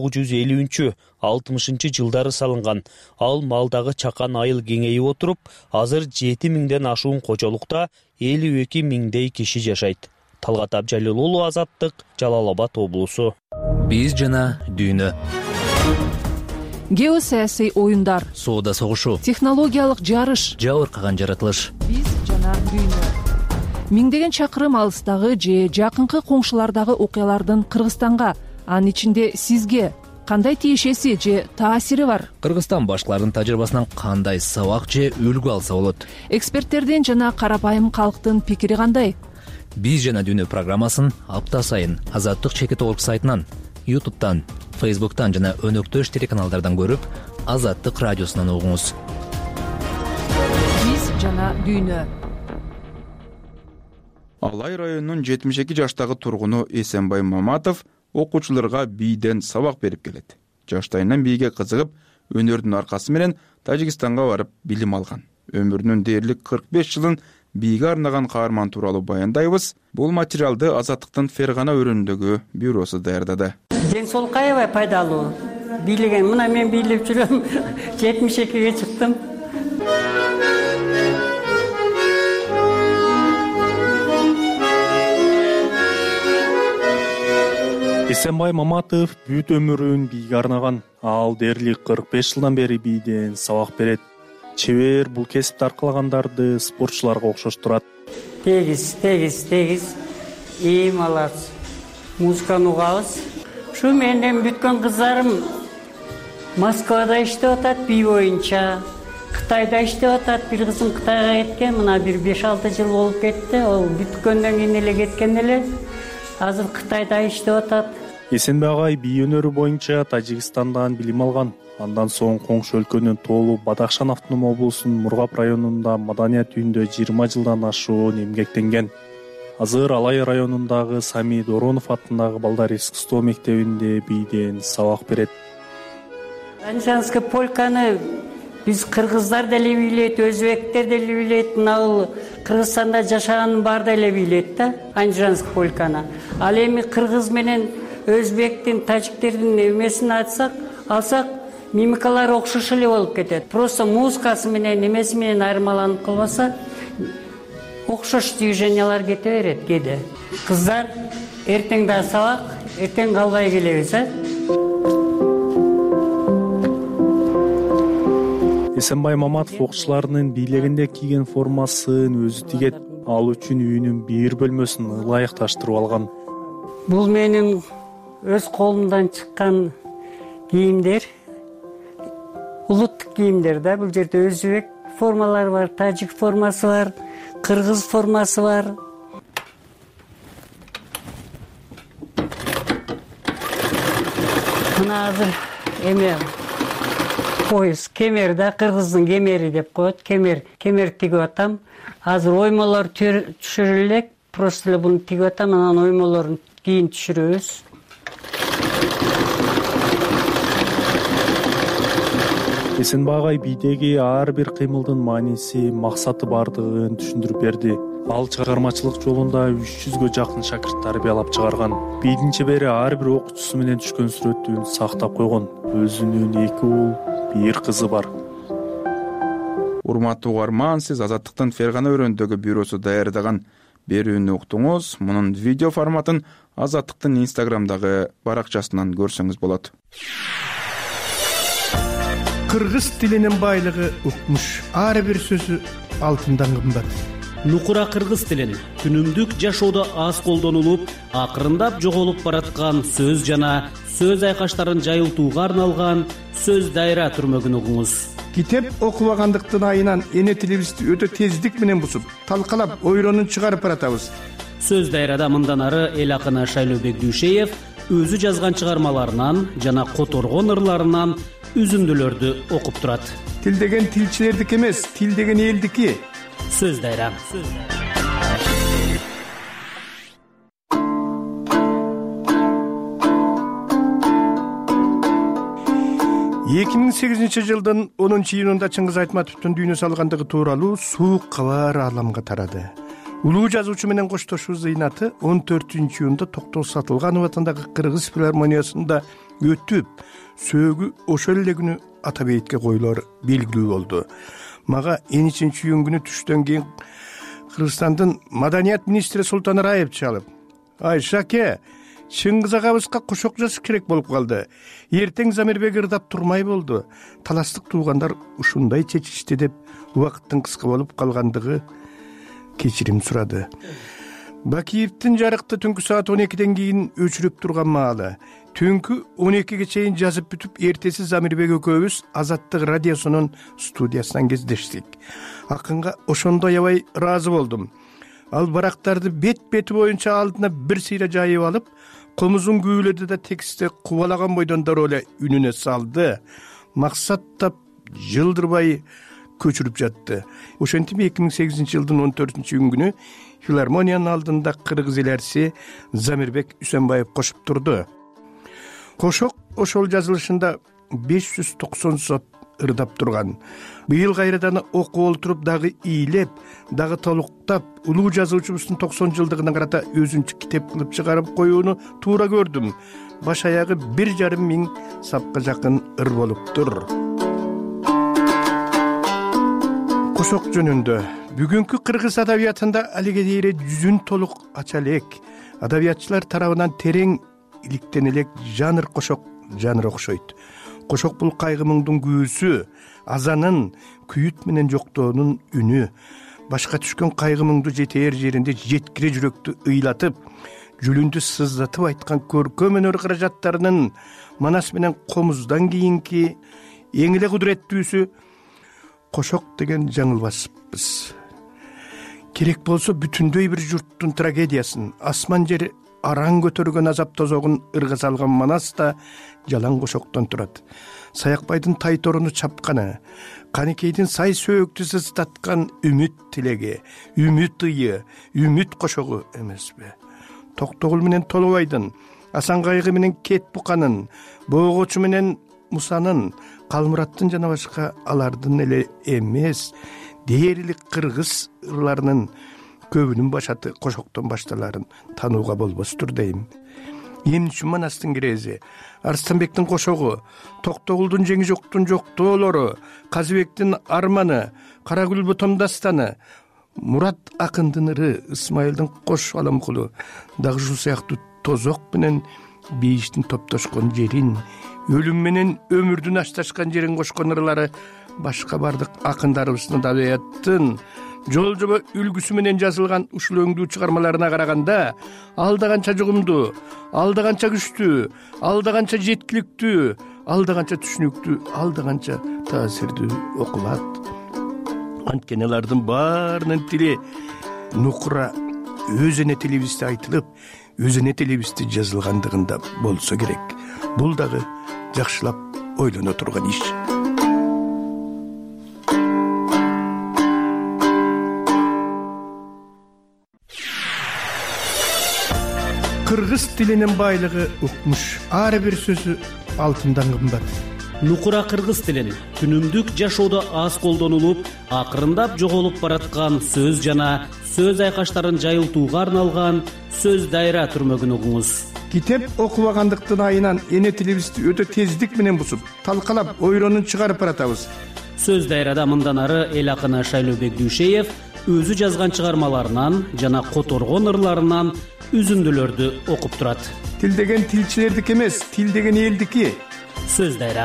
1950-60 жылдары салынган. Ал малдагы чакан айыл кеңейип отуруп, азыр 7000ден ашуун кожолукта 52 миңдей киши жашайт. Талгат Абжалил уулу, Азаттык, Жалал Абад облусу.
Биз жана дүйнө.
Геосаясий оюндар,
соода согушу,
технологиялык жарыш,
жабыркаган жаратылыш.
Биз жана дүйнө. Миңдеген чакырым алыстагы же жакынкы коңшулардагы окуялардын Кыргызстанга, анын ичинде сизге кандай тиешеси же таасири бар?
Кыргызстан башкаларынын тажрыйбасынан кандай сабак же үлгү алса болот?
Эксперттердин жана карапайым калктын пикири кандай?
Биз жана дүйнө программасын апта сайын Азаттык чекит орг сайтынан, YouTube'дан, Facebook'tan жана өнөктөш телеканалдардан көрүп, Азаттык радиосунан угуңуз.
Биз жана дүйнө.
Алай районунун 72 жаштагы тургуну Эсенбай Маматов окуучуларга бийден сабак берип келет. Жаштайынан бийге кызыгып, өнөрдүн аркасы менен Тажикстанга барып билим алган. Өмүрүнүн дээрлик 45 жылын бийге арнаган каарман тууралуу баяндайбыз. Бул материалды Азаттыктын Фергана өрөөнүндөгү бюросу даярдады.
Ден соолукка аябай пайдалуу. Бийлеген, мына мен бийлеп жүрөм. 72ге чыктым.
Эсенбай Маматов бүт өмүрүн бийге арнаган. Ал дээрлик 45 жылдан бери бийден сабак берет. Чебер бул кесипти аркалагандарды спортчуларга окшоштурат.
Тегиз. Молодец. Музыканы угабыз. Ушу менен бүткөн кыздарым Москвада иштеп атат бий боюнча. Кытайда иштеп атат. Бир кызым Кытайга кеткен, мына бир 5-6 жыл болуп кетти. Ол бүткөндөн кийин эле кеткен эле. Азыр Кытайда иштеп атат.
Эсенбай агай бий өнөрү боюнча Тажикстандан билим алган. Андан соң коңшу өлкөнүн Тоолу Бадахшан автоном облусунун Мургап районунда маданият үйүндө 20 жылдан ашуун эмгектенген. Азыр Алай районундагы Сами Доронов атындагы балдар искусство мектебинде бийден сабак берет.
Анжанский полканы биз кыргыздар деле бийлейт, өзбектер деле бийлейт, мына Кыргызстанда жашаган бар деле бийлейт да, анжанский полканы. Ал эми кыргыз менен өзбектин, тажиктердин эмесин алсак, мимикалар окшош эле болуп кетет. Просто музыкасы менен эмеси менен айырмаланып калбаса, окшош движениялар кете берет кээде. Кыздар, эртең да сабак, эртең калбай келебиз,
Эсенбай Маматов окуучуларынын бийлегинде кийген формасын өзү тигет. Ал үчүн үйүнүн бир бөлмөсүн ылайыкташтырып алган.
Бул менин өз колумдан чыккан кийимдер. Улуттук кийимдер да. Бул жерде өзбек формалары бар, тажик формасы бар, кыргыз формасы бар. Мына азыр эме пояс кемер да, кыргыздын кемери деп коет. Кемер тигип атам. Азыр оймолор түшүрүлө элек, просто эле буну тигип атам, анан оймолорун кийин түшүрөбүз.
Эсенбай агай бийдеги ар бир кыймылдын мааниси, максаты бардыгын түшүндүрүп берди. Ал чыгармачылык жолунда 300гө жакын шакырт тарбиялап чыгарган. Бийдин чебери ар бир окуучусу менен түшкөн сүрөтүн сактап койгон. Өзүнүн 2 уул, 1 кызы бар.
Урматтуу угарман, сиз Азаттыктын Фергана өрөөндөгү бюросу даярдаган берүүнү уктуңуз. Мунун видео форматын Азаттыктын Инстаграмдагы баракчасынан көрсөңүз болот.
Кыргыз тилинин байлыгы укмуш. Ар бир сөзү алтындан кымбат.
Нукура кыргыз тилин күнүмдүк жашоодо аз колдонулуп, акырындап жоголуп бараткан сөз жана сөз айкаштарын жайылтууга арналган сөз дайра түрмөгүн угуңуз.
Китеп окубагандыктын айынан эне тилибизди өтө тездик менен бусуп, талкалап, ойронун чыгарып баратабыз.
Сөз дайрада мындан ары эл акыны Шайлообек Дүйшеев өзү жазган чыгармаларынан жана которгон ырларынан үзүндүлөрдү окуп турат.
Тил деген тилчилердики эмес, тил деген элдики.
Сөз дайра.
2008 жылдын 10-июнунда Чыңгыз Айтматовдун дүйнө салгандыгы тууралуу суук кабар ааламга тарады. Улуу жазуучу менен коштошуу зыйнаты 14-июнда Токтоо Сатылганов атындагы Кыргыз филармониясында өтүп, сөөгү ошол эле күнү Атабейтке коюлор белгилүү болду. Мага 13-июн күнү түштөн кийин Кыргызстандын маданият министри Султан Раев чалып: "Ай Шаке, Чыңгыз агабызга кошок жазыш керек болуп калды. Эртең Замирбек ырдап турмай болду. Таластык туугандар ушундай чечишти" деп убакыттын кыска болуп калгандыгы кечирим сурады. Бакиевдин жарыкты түнкү саат 12ден кийин өчүрүп турган маалы. Түнкү 12ге чейин жазып бүтүп, эртеси Замирбек экөөбүз Азаттык радиосунун студиясынан кездештик. Акынга ошондо аябай ыраазы болдум. Ал барактарды бет-бети боюнча алдына бир сыйра жайып алып, комузун күүлөдү да текстти кубалаган бойдон дароо эле үнүнө салды. Максаттап жылдырбай көчүрүп жатты. Ошентип 2008 жылдын 14-июн күнү филармониянын алдында кыргыз эл әрси Замирбек Үсөнбаев кошуп турду. Кошок ошол жазылышында 590 сот ырдап турган. Быйыл кайрадан окуп олтуруп, дагы ийлеп, дагы толуктап, улуу жазуучубуздун 90 жылдыгына карата өзүнчө китеп кылып чыгарып коюуну туура көрдүм. Баш аягы 1,5 миң сапка жакын ыр болуптур. Кошок жөнүндө бүгүнкү кыргыз адабиятында алиге дейре жүзүн толук ача элек. Адабиятчылар тарабынан терең иликтен элек жанр кошок жанр окшойт. Кошок бул кайгы муңдун күүсү, азанын, күйүт менен жоктоонун үнү. Башка түшкөн кайгы муңду жетээр жеринде жеткире жүрөктү ыйлатып, жүлүндү сыздатып айткан көркөм өнөр каражаттарынын Манас менен Комуздан кийинки эң эле кудуреттүүсү кошок деген жаңылбаспыз. Керек болсо бүтүндөй бир журттун трагедиясын, асман жери араң көтөргөн азап тозогун ырга салган Манас да жалаң кошоктон турат. Саякбайдын тай торуну чапканы, Каникейдин сай сөөктү сыздаткан үмүт тилеги, үмүт ыйы, үмүт кошогу эмеспи? Токтогул менен Толобайдын, Асан Кайгы менен Кет Буканын, Боогочу менен Мусанын, Калмураттын жана башка алардын эле эмес, дээрлик кыргыз ырларынын көбүнүн башаты кошоктон башталарын танууга болбостур дейм. Эмне үчүн Манастын кирези, Арстанбектин кошогу, Токтогулдун жеңи жоктун жоктоолору, Казыбектин арманы, Карагүл Ботом дастаны, Мурат акындын ыры, Исмайылдын кош аламкулу, дагы ушул сыяктуу тозок менен бейиштин топтошкон жерин, өлүм менен өмүрдүн ашташкан жерин кошкон ырлары башка бардык акындарыбыздын адабияттын жол жоба үлгүсү менен жазылган ушул өңдүү чыгармаларына караганда алда канча жугумдуу, алда канча күчтүү, алда канча жеткиликтүү, алда канча түшүнүктүү, алда канча таасирдүү окулат. Анткени алардын баарынын тили нукура өз эне тилибизде айтылып, өз эне тилибизде жазылгандыгында болсо керек. Бул дагы жакшылап ойлоно турган иш. кыргыз тилинин байлыгы укмуш, ар бир сөзү алтындан кымбат.
Нукура кыргыз тилин күнүмдүк жашоодо аз колдонулуп, акырындап жоголуп бараткан сөз жана сөз айкаштарын жайылтууга арналган сөз дайра түрмөгүн угуңуз.
Китеп окубагандыктын айынан эне тилибизди өтө тездик менен бусуп, талкалап, ойронун чыгарып баратабыз.
Сөз дайрада мындан ары эл акыны Шайлообек Дүйшеев өзү жазган чыгармаларынан жана которгон ырларынан үзүндүлөрдү окуп турат.
Тил деген тилчилердики эмес, тил деген элдики.
Сөз дайра.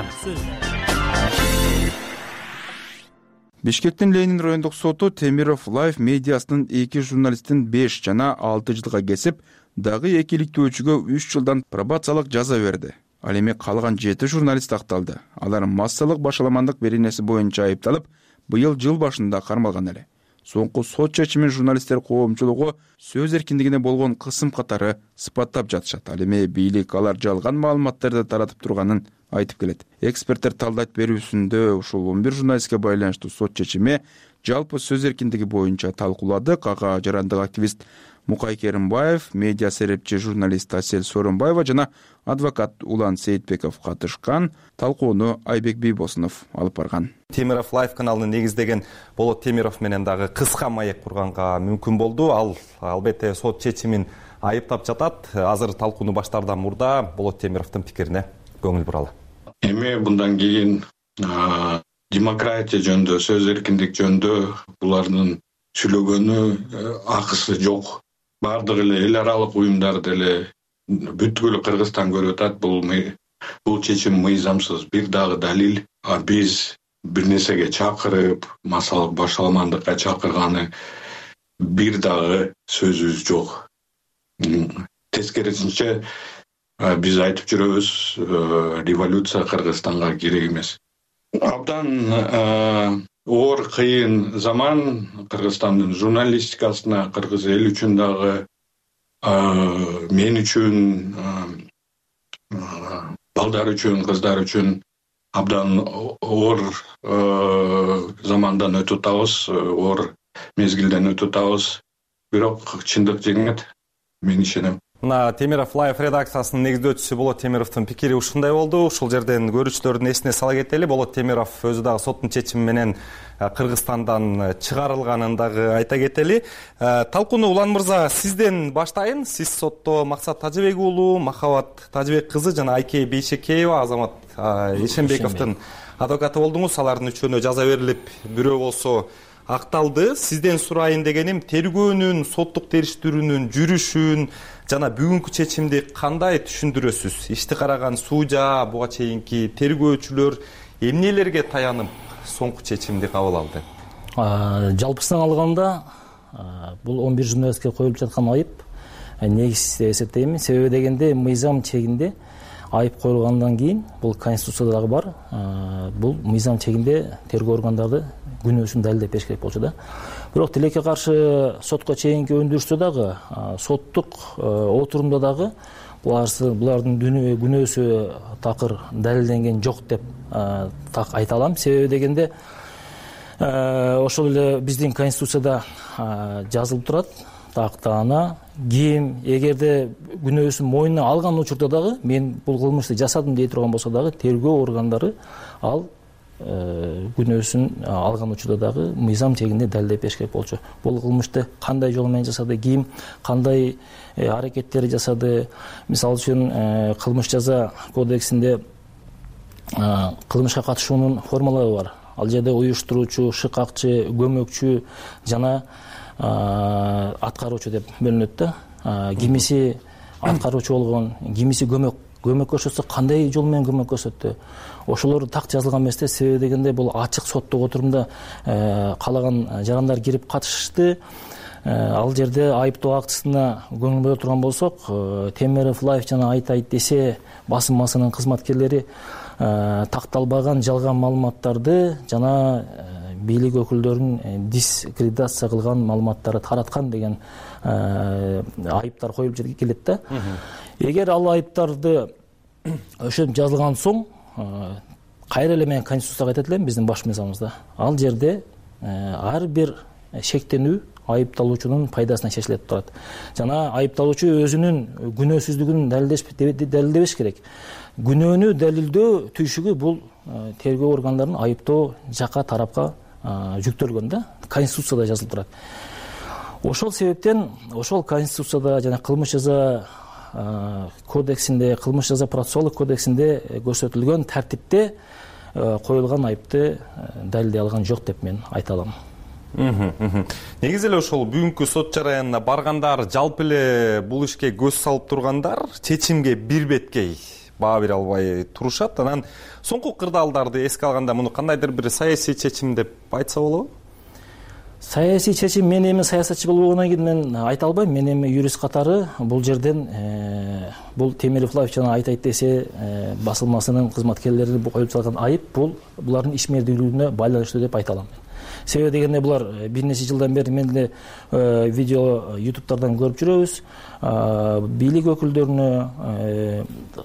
Бишкектин Ленин райондук соту Темиров Лайф медиасынын 2 журналистин 5 жана 6 жылга кесип, дагы 2 иликтөөчүгө 3 жылдан пробациялык жаза берди. Ал эми калган 7 журналист акталды. Алар массалык башаламандык беренеси боюнча айыпталып, быйыл жыл башында кармалган эле. Соңку сот чечимин журналисттер коомчулугу сөз эркиндигине болгон кысым катары сыпаттап жатышат. Ал эми бийлик алар жалган маалыматтарды таратып турганын айтып келет. Эксперттер талдайт берүүсүндө ушул 11 журналистке байланыштуу сот чечими жалпы сөз эркиндиги боюнча талкууладык. Ага жарандык активист Мукай Керимбаев, медиа серепчи журналист Асель Сооронбаева жана адвокат Улан Сейитбеков катышкан. Талкууну Айбек Бийбосунов алып барган.
Темиров Лайф каналын негиздеген Болот Темиров менен дагы кыска маек курганга мүмкүн болду. Ал албетте сот чечимин айыптап жатат. Азыр талкууну баштаардан мурда Болот Темировдун пикирине көңүл буралы.
Эми мындан кийин демократия жөнүндө, сөз эркиндик жөнүндө булардын сүйлөгөнү акысы жок. Бардыгы эле эл аралык уюмдар деле бүткүл Кыргызстан көрүп атат. Бул чечим мыйзамсыз. Бир дагы далил, биз бир нерсеге чакырып, массалык башаламандыкка чакырганы бир дагы сөзүбүз жок. Тескерисинче биз айтып жүрөбүз, революция Кыргызстанга керек эмес. Абдан оор кыйын заман Кыргызстандын журналистикасына, кыргыз эл үчүн дагы, мен үчүн, балдар үчүн, кыздар үчүн абдан оор замандан өтүп атабыз, оор мезгилден өтүп атабыз. Бирок чындык жеңет, мен ишенем.
Мына Темиров Лайф редакциясынын негиздөөчүсү Болот Темировдун пикири ушундай болду. Ушул жерден көрүүчүлөрдүн эсине сала кетели. Болот Темиров өзү дагы соттун чечими менен Кыргызстандан чыгарылганын дагы айта кетели. Талкууну Улан мырза сизден баштайын. Сиз сотто Максат Тажыбек уулу, Махабат Тажыбек кызы жана Айке Бейшекеева, Азамат Эшенбековдун адвокаты болдуңуз. Алардын үчөөнө жаза берилип, бирөө болсо акталды. Сизден сурайын дегеним, тергөөнүн, соттук териштирүүнүн жүрүшүн жана бүгүнкү чечимди кандай түшүндүрөсүз? Ишти караган сужа, буга чейинки тергөөчүлөр эмнелерге таянып соңку чечимди кабыл алды?
Жалпысынан алганда, бул 11 журналистке коюлуп жаткан айып негизсиз деп эсептейм. Себеби дегенде мыйзам чегинде айып коюлгандан кийин, бул Конституцияда дагы бар, бул мыйзам чегинде тергөө органдары күнөөсүн далилдеп бериш керек болчу да. Бирок тилекке каршы сотко чейинки өндүрүштө дагы, соттук отурумда дагы булардын күнөөсү такыр далилденген жок деп так айта алам. Себеби дегенде ошол эле биздин Конституцияда жазылып турат, тактаана ким эгерде күнөөсүн мойнуна алган учурда дагы мен бул кылмышты жасадым дей турган болсо дагы тергөө органдары ал күнөөсүн алган учурда дагы мыйзам чегинде далилдеп бериш керек болчу. Бул кылмышты кандай жол менен жасады, ким кандай аракеттер жасады. Мисалы үчүн кылмыш жаза кодексинде кылмышка катышуунун формалары бар. Ал жерде уюштуруучу, шыкакчы, көмөкчү жана аткаруучу деп бөлүнөт да. Кимиси аткаруучу болгон, кимиси көмөк көрсөтсө кандай жол менен көмөк көрсөттү. Ошолор так жазылган эмес да. Себеби дегенде бул ачык соттук отурумда каалаган жарандар кирип катышты. Ал жерде айыптоо актысына көңүл бура турган болсок, Темиров Лайф жана айт десе басылмасынын кызматкерлери такталбаган жалган маалыматтарды жана бийлик өкүлдөрүнүн дискредитация кылган маалыматтарды тараткан деген айыптар коюлуп келет да. Эгер ал айыптарды ошентип жазылган соң, кайра эле мен Конституцияга айтат элем, биздин баш мыйзамыбызда. Ал жерде ар бир шектенүү айыпталуучунун пайдасына чечилип турат. Жана айыпталуучу өзүнүн күнөөсүздүгүн далилдебеш керек. Күнөөнү далилдөө түйшүгү бул тергөө органдарынын айыптоо жака тарапка жүктөлгөн да, Конституцияда жазылып турат. Ошол себептен ошол Конституцияда жана кылмыш жаза кодексинде, кылмыш жаза процессуалдык кодексинде көрсөтүлгөн тартипте коюлган айыпты далилдей алган жок деп мен айта алам.
Негизи эле ошол бүгүнкү сот жараянына баргандар, жалпы эле бул ишке көз салып тургандар чечимге бир беткей баа бере албай турушат. Анан соңку кырдаалдарды эске алганда муну кандайдыр бир саясий чечим деп айтса болобу?
Саясий чечим, мен эми саясатчы болбогондон кийин мен айта албайм. Мен эми юрист катары бул жерден бул Темиров Лайф жана айтайт десе басылмасынын кызматкерлери коюп салган айып булардын ишмердүүлүгүнө байланыштуу деп айта алам. Себеби дегенде булар бир нече жылдан бери мен деле видео ютубтардан көрүп жүрөбүз. Бийлик өкүлдөрүнө,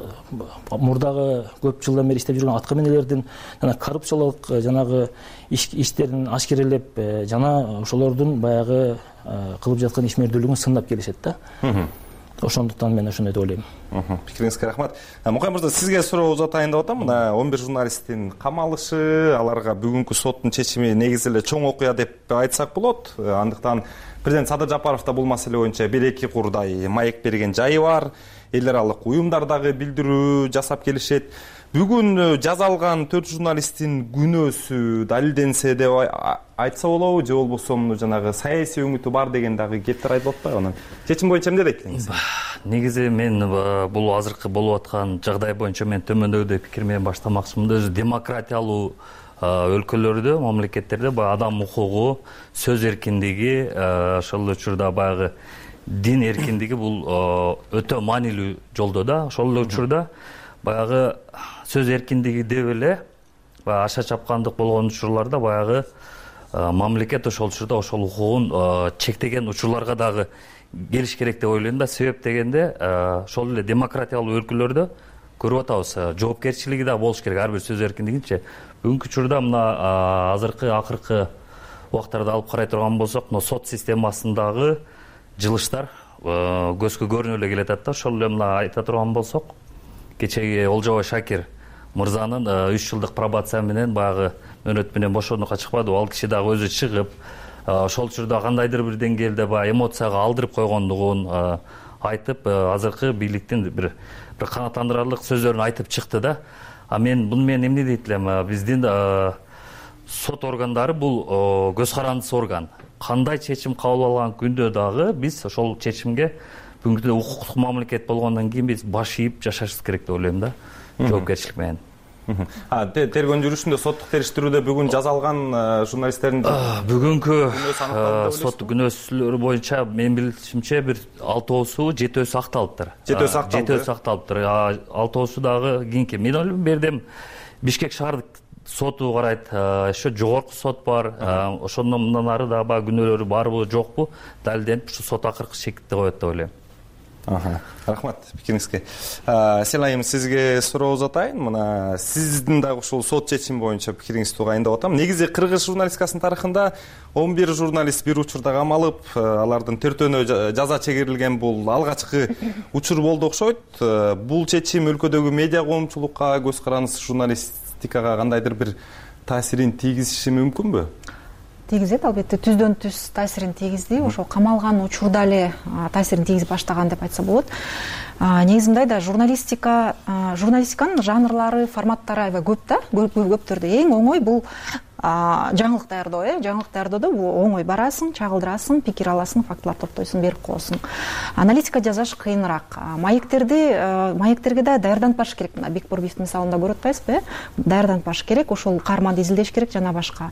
мурдагы көп жылдан бери иштеп жүргөн атка менелердин жана коррупциялык жанагы иштерин ашкерелеп жана ошолордун баягы кылып жаткан ишмердүүлүгүн сындап келишет да. Ошондуктан мен ошондой деп ойлойм.
Пикириңизге рахмат. Мукай мырза, сизге суроо узатайын деп атам. Мына 11 журналисттин камалышы, аларга бүгүнкү соттун чечими негизи эле чоң окуя деп айтсак болот. Андыктан президент Садыр Жапаров да бул маселе боюнча бир-эки курдай маек берген жайы бар. Эл аралык уюмдар дагы билдирүү жасап келишет. Бүгүн жазалган 4 журналисттин күнөөсү далилденсе деп айтса болобу, же болбосо жанагы саясий өңүтү бар деген дагы кептер айтылып атпайбы? Анан чечим боюнча эмне дейт элеңиз?
Негизи мен бул азыркы болуп аткан жагдай боюнча мен төмөндөгүдөй пикир менен баштамакчымын. Өзү демократиялуу өлкөлөрдө, мамлекеттерде баягы адам укугу, сөз эркиндиги, ошол учурда баягы дин эркиндиги бул өтө маанилүү жолдо да. Ошол учурда баягы сөз эркиндиги деп эле аша чапкандык болгон учурларда баягы мамлекет ошол учурда ошол укугун чектеген учурларга дагы келиш керек деп ойлойм да. Себеп дегенде ошол эле демократиялуу өлкөлөрдө көрүп атабыз, жоопкерчилиги да болуш керек ар бир сөз эркиндигинче. Бүгүнкү учурда мына азыркы акыркы убактарда алып карай турган болсок, мына сот системасындагы жылыштар көзгө көрүнүп эле келатат да. Ошол эле мына айта турган болсок, кечеги Олжобой Шакир мырзанын 3 жылдык пробация менен баягы мөөнөт менен бошоонукка чыкпады. Ал киши дагы өзү чыгып, ошол учурда кандайдыр бир деңгээлде баягы эмоцияга алдырып койгондугун айтып, азыркы бийликтин бир канааттандырарлык сөздөрүн айтып чыкты да. Мен буну менен эмне дейт элем? Биздин сот органдары бул көз карандысы орган. Кандай чечим кабыл алган күндө дагы биз ошол чечимге бүгүнкү укуктук мамлекет болгондон кийин биз баш ийип жашашыбыз керек деп ойлойм да. Жоопкерчилик менен.
Тергөө жүрүшүндө соттук териштирүүдө бүгүн жазалган журналисттердин
бүгүнкү сот күнөөсүлөрү боюнча мен билишимче бир 6оосу 7өсү акталыптыр. 7өсү акталыптыр. 6оосу дагы кийинки. Мен ойлойм бердим Бишкек шаардык соту карайт, еще жогорку сот бар. Ошондон мындан ары дагы баягы күнөөлөрү барбы жокпу далилденип ушу сот акыркы чекитти коет деп ойлойм.
Рахмат пикириңизге. Селайым, сизге суроо узатайын. Мына сиздин дагы ушул сот чечими боюнча пикириңизди угайын деп атам. Негизи кыргыз журналистикасынын тарыхында 11 журналист бир учурда камалып, алардын төртөөнө жаза чегирилген бул алгачкы учур болду окшойт. Бул чечим өлкөдөгү медиа коомчулукка, көз карандысы журналистикага кандайдыр бир таасирин тийгизиши мүмкүнбү?
Тийгизет, албетте түздөн түз таасирин тийгизди. Ошо камалган учурда эле таасирин тийгизип баштаган деп айтса болот. Негизи мындай да, журналистиканын жанрлары, форматтары аябай көп да, көптөрдө эң оңой бул жаңылык даярдоо. Жаңылык даярдоодо бул оңой, барасың, чагылдырасың, пикир аласың, фактылар топтойсуң, берип коесуң. Аналитика жасаш кыйыныраак. Маектерге да даярданып баш керек. Мына Бекбурбиевдин мисалында көрүп атпайсызбы? Даярданып баш керек, ошол каарманды изилдеш керек жана башка.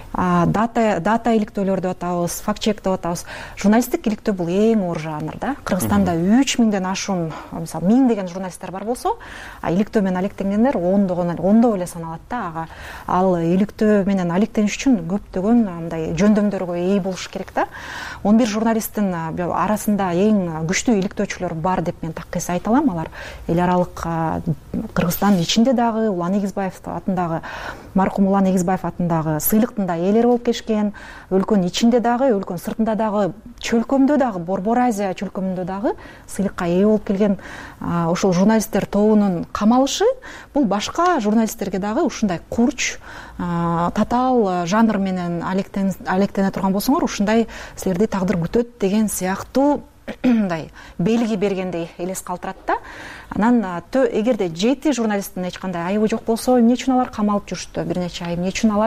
Дата иликтөөлөр деп атабыз, факт-чек деп атабыз. Журналисттик иликтөө бул эң оор жанр да. Кыргызстанда 3000ден ашуун, мисалы 1000 деген журналисттер бар болсо, иликтөө менен алектенгендер ондо эле саналат да. Ал иликтөө менен менен алектениш үчүн көптөгөн мындай жөндөмдөргө ээ болуш керек да. 11 журналисттин арасында эң күчтүү иликтөөчүлөр бар деп мен такыс айта алам. Алар эл аралык Кыргызстан ичинде дагы Улан Эгизбаев атындагы маркум Улан Эгизбаев атындагы сыйлыктын да ээлери болуп келишкен. Өлкөнүн ичинде дагы, өлкөнүн сыртында дагы, чөлкөмдө дагы, Борбор Азия чөлкөмүндө дагы сыйлыкка ээ болуп келген ошол журналисттер тобунун камалышы бул башка журналисттерге дагы ушундай курч, татаал жанр менен алектене турган болсоңор, ушундай силерди тагдыр күтөт деген сыяктуу мындай белги бергендей элес калтырат да. Анан эгерде 7 журналисттин эч кандай айыбы жок болсо, эмне үчүн алар камалып жүрүштү бир нече ай, эмне үчүн алар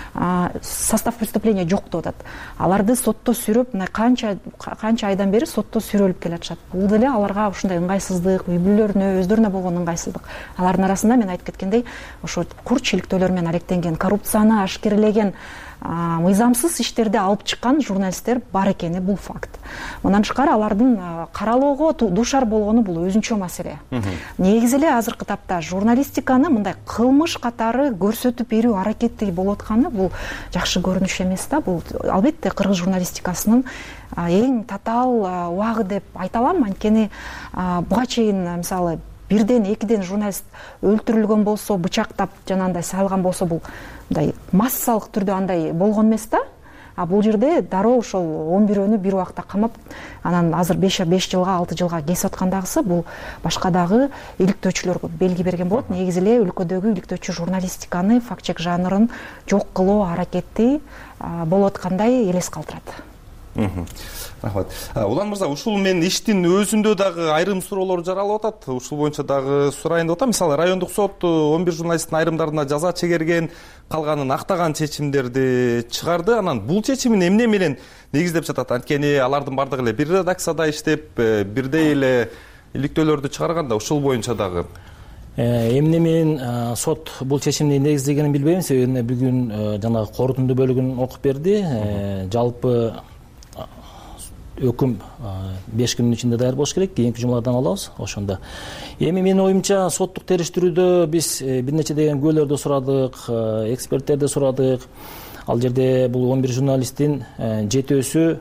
состав преступления жок деп атат. Аларды сотто сүрөп, мына канча айдан бери сотто сүрөлүп келатышат. Бул деле аларга ушундай ыңгайсыздык, үй бүлөлөрүнө, өздөрүнө болгон ыңгайсыздык. Алардын арасында мен айтып кеткендей, ошо курч иликтөөлөр менен алектенген, коррупцияны ашкерлеген, мыйзамсыз иштерди алып чыккан журналисттер бар экени бул факт. Мындан тышкары алардын каралоого дуушар болгону бул өзүнчө маселе. Негизи эле азыркы тапта журналистиканы мындай кылмыш катары көрсөтүп берүү аракети болуп атканы бул жакшы көрүнүш эмес да. Бул албетте кыргыз журналистикасынын эң татаал убагы деп айта алам. Анткени буга чейин мисалы бирден экиден журналист өлтүрүлгөн болсо, бычактап жанагындай салган болсо, бул мындай массалык түрдө андай болгон эмес да. Бул жерде дароо ошол 11-өнү бир убакта камап, анан азыр 5 жылга 6 жылга кесип аткандагысы бул башка дагы иликтөөчүлөргө белги берген болот. Негизи эле өлкөдөгү иликтөөчү журналистиканы, факт-чек жанрын жок кылуу аракети болуп аткандай элес калтырат.
Рахмат. Улан мырза, ушул мен иштин өзүндө дагы айрым суроолор жаралып атат. Ушул боюнча дагы сурайын деп атам. Мисалы, райондук сот 11 журналисттин айрымдарына жаза чегерген, калганын актаган чечимдерди чыгарды. Анан бул чечимин эмне менен негиздеп жатат? Анткени алардын бардыгы эле бир редакцияда иштеп, бирдей эле иликтөөлөрдү чыгарганда, ушул боюнча дагы
эмне менен сот бул чечимди негиздегенин билбейм. Себеби бүгүн жанагы корутунду бөлүгүн окуп берди. Жалпы өкүм 5 күнүн ичинде даяр болуш керек. Кийинки жумадан алабыз ошондо. Эми менин оюмча соттук териштирүүдө биз бир нече деген күбөлөрдү сурадык, эксперттерди сурадык. Ал жерде бул 11 журналисттин 7-өсү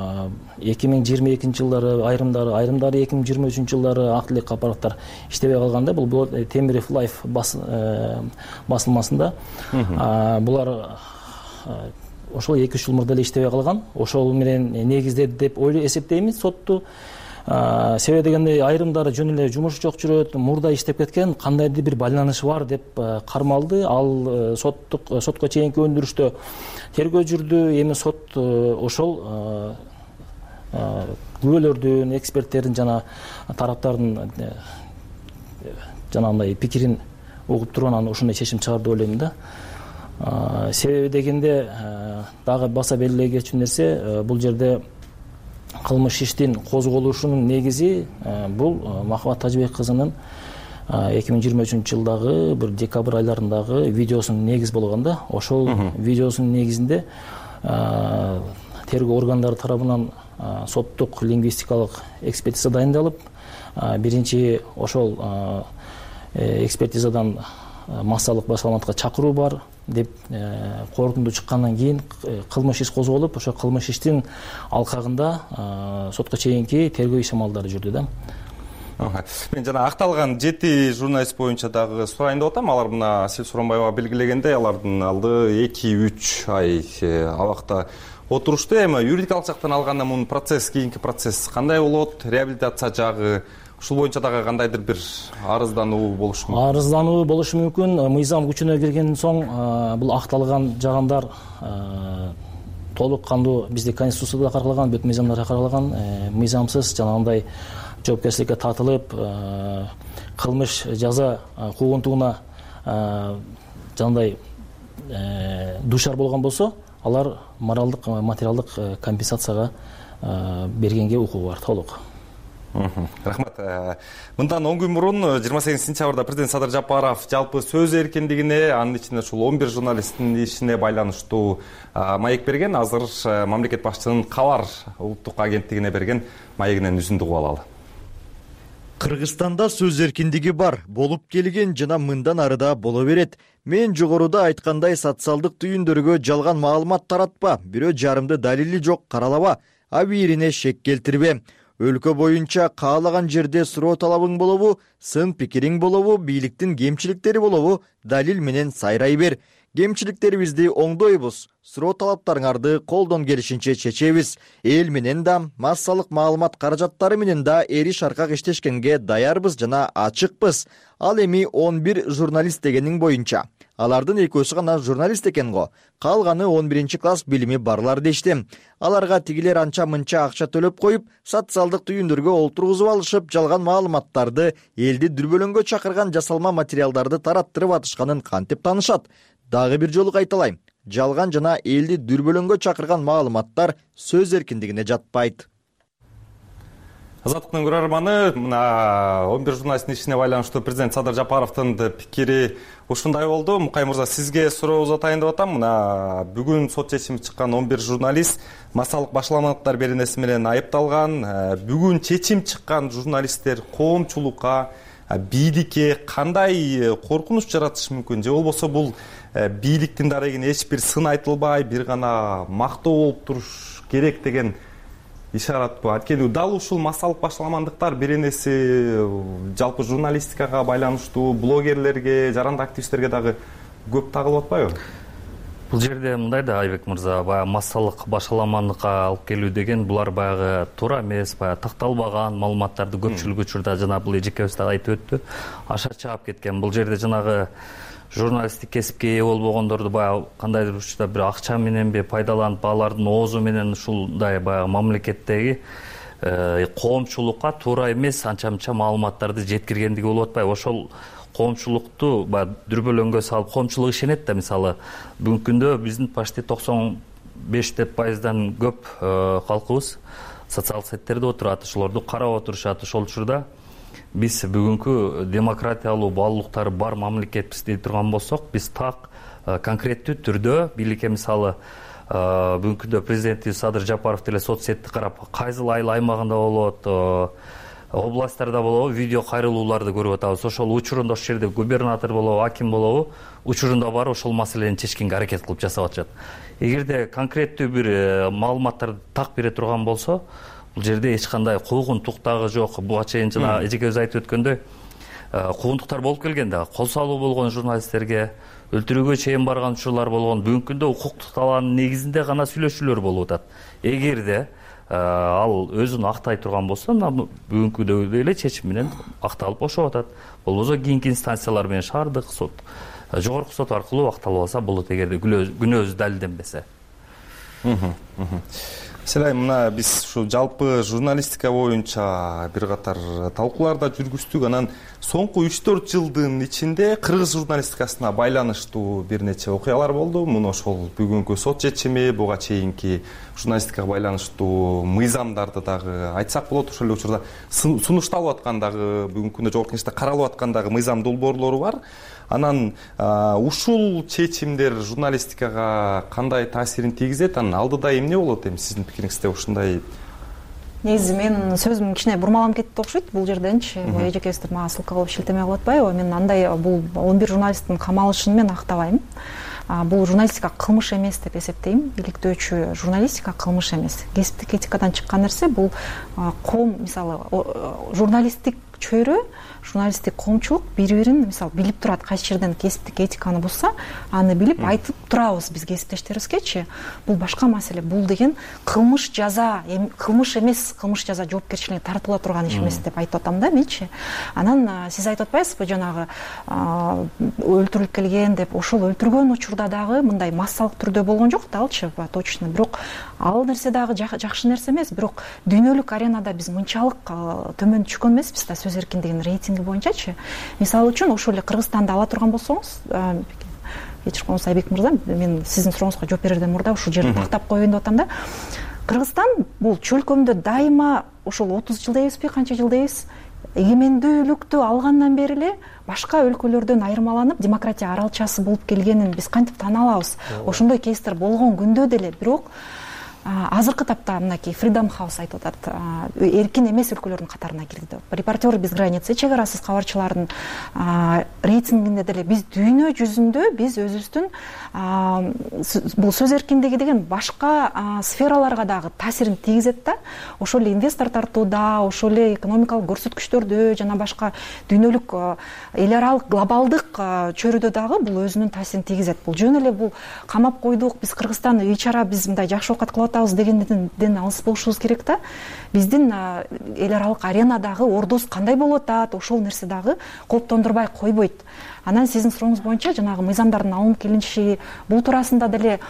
2022 жылдары айрымдары 2023 жылдары актылык аппараттар иштебей калганда, бул Темиров Лайф басылмасында булар ошол 2-3 жыл мурда эле иштебей калган. Ошол менен негиздеди деп эсептеймиз сотту. Себеби дегенде айрымдары жөн эле жумуш жок жүрөт, мурда иштеп кеткен, кандайдыр бир байланышы бар деп кармалды. Ал сотко чейинки өндүрүштө тергөө жүрдү. Эми сот ошол күбөлөрдүн, эксперттердин жана тараптардын жанагындай пикирин угуп туруп анан ушундай чечим чыгарды деп ойлойм да. Себеби дегенде дагы баса белгилей кетчү нерсе, бул жерде кылмыш иштин козголушунун негизи бул Махабат Тажыбек кызынын 2023 жылдагы бир декабрь айларындагы видеосунун негиз болгон да. Ошол видеосунун негизинде тергөө органдары тарабынан соттук лингвистикалык экспертиза дайындалып, биринчи ошол экспертизадан массалык башаламатка чакыруу бар деп корутунду чыккандан кийин кылмыш иш козголуп, ошо кылмыш иштин алкагында сотко чейинки тергөө иш-амалдары жүрдү да.
Мен жана акталган 7 журналист боюнча дагы сурайын деп атам. Алар мына Асель Суранбаева белгилегендей, алардын алды 2-3 ай абакта отурушту. Эми юридикалык жактан алганда мунун кийинки процесс кандай болот? Реабилитация жагы ушул боюнча дагы кандайдыр бир арыздануу болушу мүмкүн?
Арыздануу болушу мүмкүн. Мыйзам күчүнө киргенден соң бул акталган жагандар толук кандуу бизде конституцияда каралган, бүт мыйзамдарда каралган, мыйзамсыз жанагындай жоопкерчиликке тартылып, кылмыш жаза куугунтугуна жанагындай дуушар болгон болсо, алар моралдык, материалдык компенсацияга бергенге укугу бар толук.
Рахмат. Мындан 10 күн мурун 28 сентябрда президент Садыр Жапаров жалпы сөз эркиндигине, анын ичинде ушул 11 журналисттин ишине байланыштуу маек берген. Азыр мамлекет башчысынын Кабар улуттук агенттигине берген маегинен үзүндү угуп алалы.
Кыргызстанда сөз эркиндиги бар, болуп келген жана мындан ары да боло берет. Мен жогоруда айткандай социалдык түйүндөргө жалган маалымат таратпа, бирөө жарымды далили жок каралаба, абийирине шек келтирбе. Өлкө боюнча каалаган жерде суроо талабың болобу, сын пикириң болобу, бийликтин кемчиликтери болобу, далил менен сайрай бер. Кемчиликтерибизди оңдойбуз, суроо талаптарыңарды колдон келишинче чечебиз. Эл менен да, массалык маалымат каражаттары менен да эри шаркак иштешкенге даярбыз жана ачыкпыз. Ал эми 11 журналист дегениң боюнча. Алардын экөөсү гана журналист экен го. Калганы 11-класс билими барлар дешти. Аларга тигилер анча-мынча акча төлөп коюп, социалдык түйүндөргө олтургузуп алышып, жалган маалыматтарды, элди дүрбөлөңгө чакырган жасалма материалдарды тараттырып атышканын кантип таанышат? Дагы бир жолу кайталайм. Жалган жана элди дүрбөлөңгө чакырган маалыматтар сөз эркиндигине жатпайт.
Азаттыктын көрөрманы, мына 11 журналисттин ишине байланыштуу президент Садыр Жапаровдун пикири ушундай болду. Мукай мырза, сизге суроо узатайын деп атам. Мына бүгүн сот чечими чыккан 11 журналист массалык башаламалыктар беренеси менен айыпталган. Бүгүн чечим чыккан журналисттер коомчулукка, бийликке кандай коркунуч жаратышы мүмкүн? Же болбосо бул бийликтин дарегине эч бир сын айтылбай, бир гана мактоо болуп туруш керек деген ишаратпы? Анткени дал ушул массалык башаламандыктар беренеси жалпы журналистикага байланыштуу блогерлерге, жаранды активисттерге дагы көп тагылып атпайбы?
Бул жерде мындай да, Айбек мырза, баягы массалык башаламандыкка алып келүү деген булар баягы туура эмес, баягы такталбаган маалыматтарды көпчүлүк учурда жана бул эжекебиз да айтып өттү, аша чаап кеткен. Бул жерде жанагы журналисттик кесипке ээ болбогондорду баягы кандайдыр учурда бир акча мененби пайдаланып, алардын оозу менен ушундай баягы мамлекеттеги коомчулукка туура эмес анча-мынча маалыматтарды жеткиргендиги болуп атпайбы? Ошол коомчулукту баягы дүрбөлөңгө салып, коомчулук ишенет да. Мисалы, бүгүнкү күндө биздин почти 95% көп калкыбыз социалдык сеттерде отурат, ошолорду карап отурушат. Ошол учурда биз бүгүнкү демократиялуу баалуулуктары бар мамлекетпиз дей турган болсок, биз так конкреттүү түрдө бийликке, мисалы, бүгүнкү күндө президентибиз Садыр Жапаров деле соц сетти карап, кайсыл айыл аймагында болот, областтарда болобу, видео кайрылууларды көрүп атабыз. Ошол учурунда ошол жерде губернатор болобу, аким болобу, учурунда барып ошол маселени чечкенге аракет кылып жасап атышат. Эгерде конкреттүү бир маалыматтарды так бере турган болсо, бул жерде эч кандай куугунтук жок. Буга чейин жана эжекебиз айтып өткөндөй, куугунтуктар болуп келген да. Кол салуу болгон журналисттерге, өлтүрүүгө чейин барган учурлар болгон. Бүгүнкү күндө укуктук талаанын негизинде гана сүйлөшүүлөр болуп атат. Эгерде ал өзүн актай турган болсо, бүгүнкүдөй эле чечим менен акталып бошоп атат. Болбосо кийинки инстанциялар менен шаардык сот, жогорку сот аркылуу акталып алса болот, эгерде күнөөсү далилденбесе.
Селай, мына биз ушу жалпы журналистика боюнча бир катар талкууларда жүргүздүк. Анан соңку 3-4 жылдын ичинде кыргыз журналистикасына байланыштуу бир нече окуялар болду. Муну ошол бүгүнкү сот чечими, буга чейинки журналистикага байланыштуу мыйзамдарды дагы айтсак болот. Ошол эле учурда сунушталып аткан дагы, бүгүнкү күндө жогорку кеңеште каралып аткан дагы мыйзам долбоорлору бар. Анан ушул чечимдер журналистикага кандай таасирин тийгизет? Анан алдыда эмне болот эми сиздин пикириңизде? Ушундай
негизи мен сөзүм кичине бурмаланып кетти окшойт бул жерденчи. Эжекебизди мага ссылка кылып шилтеме кылып атпайбы? Мен андай бул 11 журналисттин камалышын мен актабайм. Бул журналистика кылмыш эмес деп эсептейм. Иликтөөчү журналистика кылмыш эмес. Кесиптик этикадан чыккан нерсе бул коом, мисалы, журналисттик чөйрө, журналисттик коомчулук бири-бирин мисалы билип турат, кайсы жерден кесиптик этиканы бузса, аны билип айтып турабыз биз кесиптештерибизгечи. Бул башка маселе. Бул деген кылмыш жаза, кылмыш эмес, кылмыш жаза жоопкерчиликке тартыла турган иш эмес деп айтып атам да менчи. Анан сиз айтып атпайсызбы, жанагы өлтүрүлүп келген деп, ошол өлтүргөн учурда дагы мындай массалык түрдө болгон жок да, алчы, точно. Бирок ал нерсе дагы жакшы нерсе эмес, бирок дүйнөлүк аренада биз мынчалык төмөн түшкөн эмеспиз да, сөз эркиндигинин рейтинги боюнчачы. Мисалы үчүн ошол эле Кыргызстанды ала турган болсоңуз, кечирип коюңуз Айбек мырза, мен сиздин сурооңузга жооп берерден мурда ушул жерди тактап коеюн деп атам да. Кыргызстан бул чөлкөмдө дайыма ошол 30 жыл дейбизби, канча жыл дейбиз, эгемендүүлүктү алгандан бери эле башка өлкөлөрдөн айырмаланып демократия аралчасы болуп келгенин биз кантип таана алабыз? Ошондой кейстер болгон күндө деле, бирок азыркы тапта мынакей Freedom House айтып атат, эркин эмес өлкөлөрдүн катарына кирди деп. Репортеры без границ, чек арасыз кабарчылардын рейтингинде деле биз дүйнө жүзүндө биз өзүбүздүн бул сөз эркиндиги деген башка сфераларга дагы таасирин тийгизет да. Ошол эле инвестор тартууда, ошол эле экономикалык көрсөткүчтөрдө жана башка дүйнөлүк эл аралык глобалдык чөйрөдө дагы бул өзүнүн таасирин тийгизет. Бул жөн эле бул камап койдук, биз Кыргызстан ичара биз мындай жакшы оокат кылып атабыз дегенден алыс болушубуз керек да. Биздин эл аралык аренадагы ордубуз кандай болуп атат, ошол нерсе дагы кооптондурбай койбойт. Анан сиздин сурооңуз боюнча жанагы мыйзамдардын алынып келиниши бул туурасында деле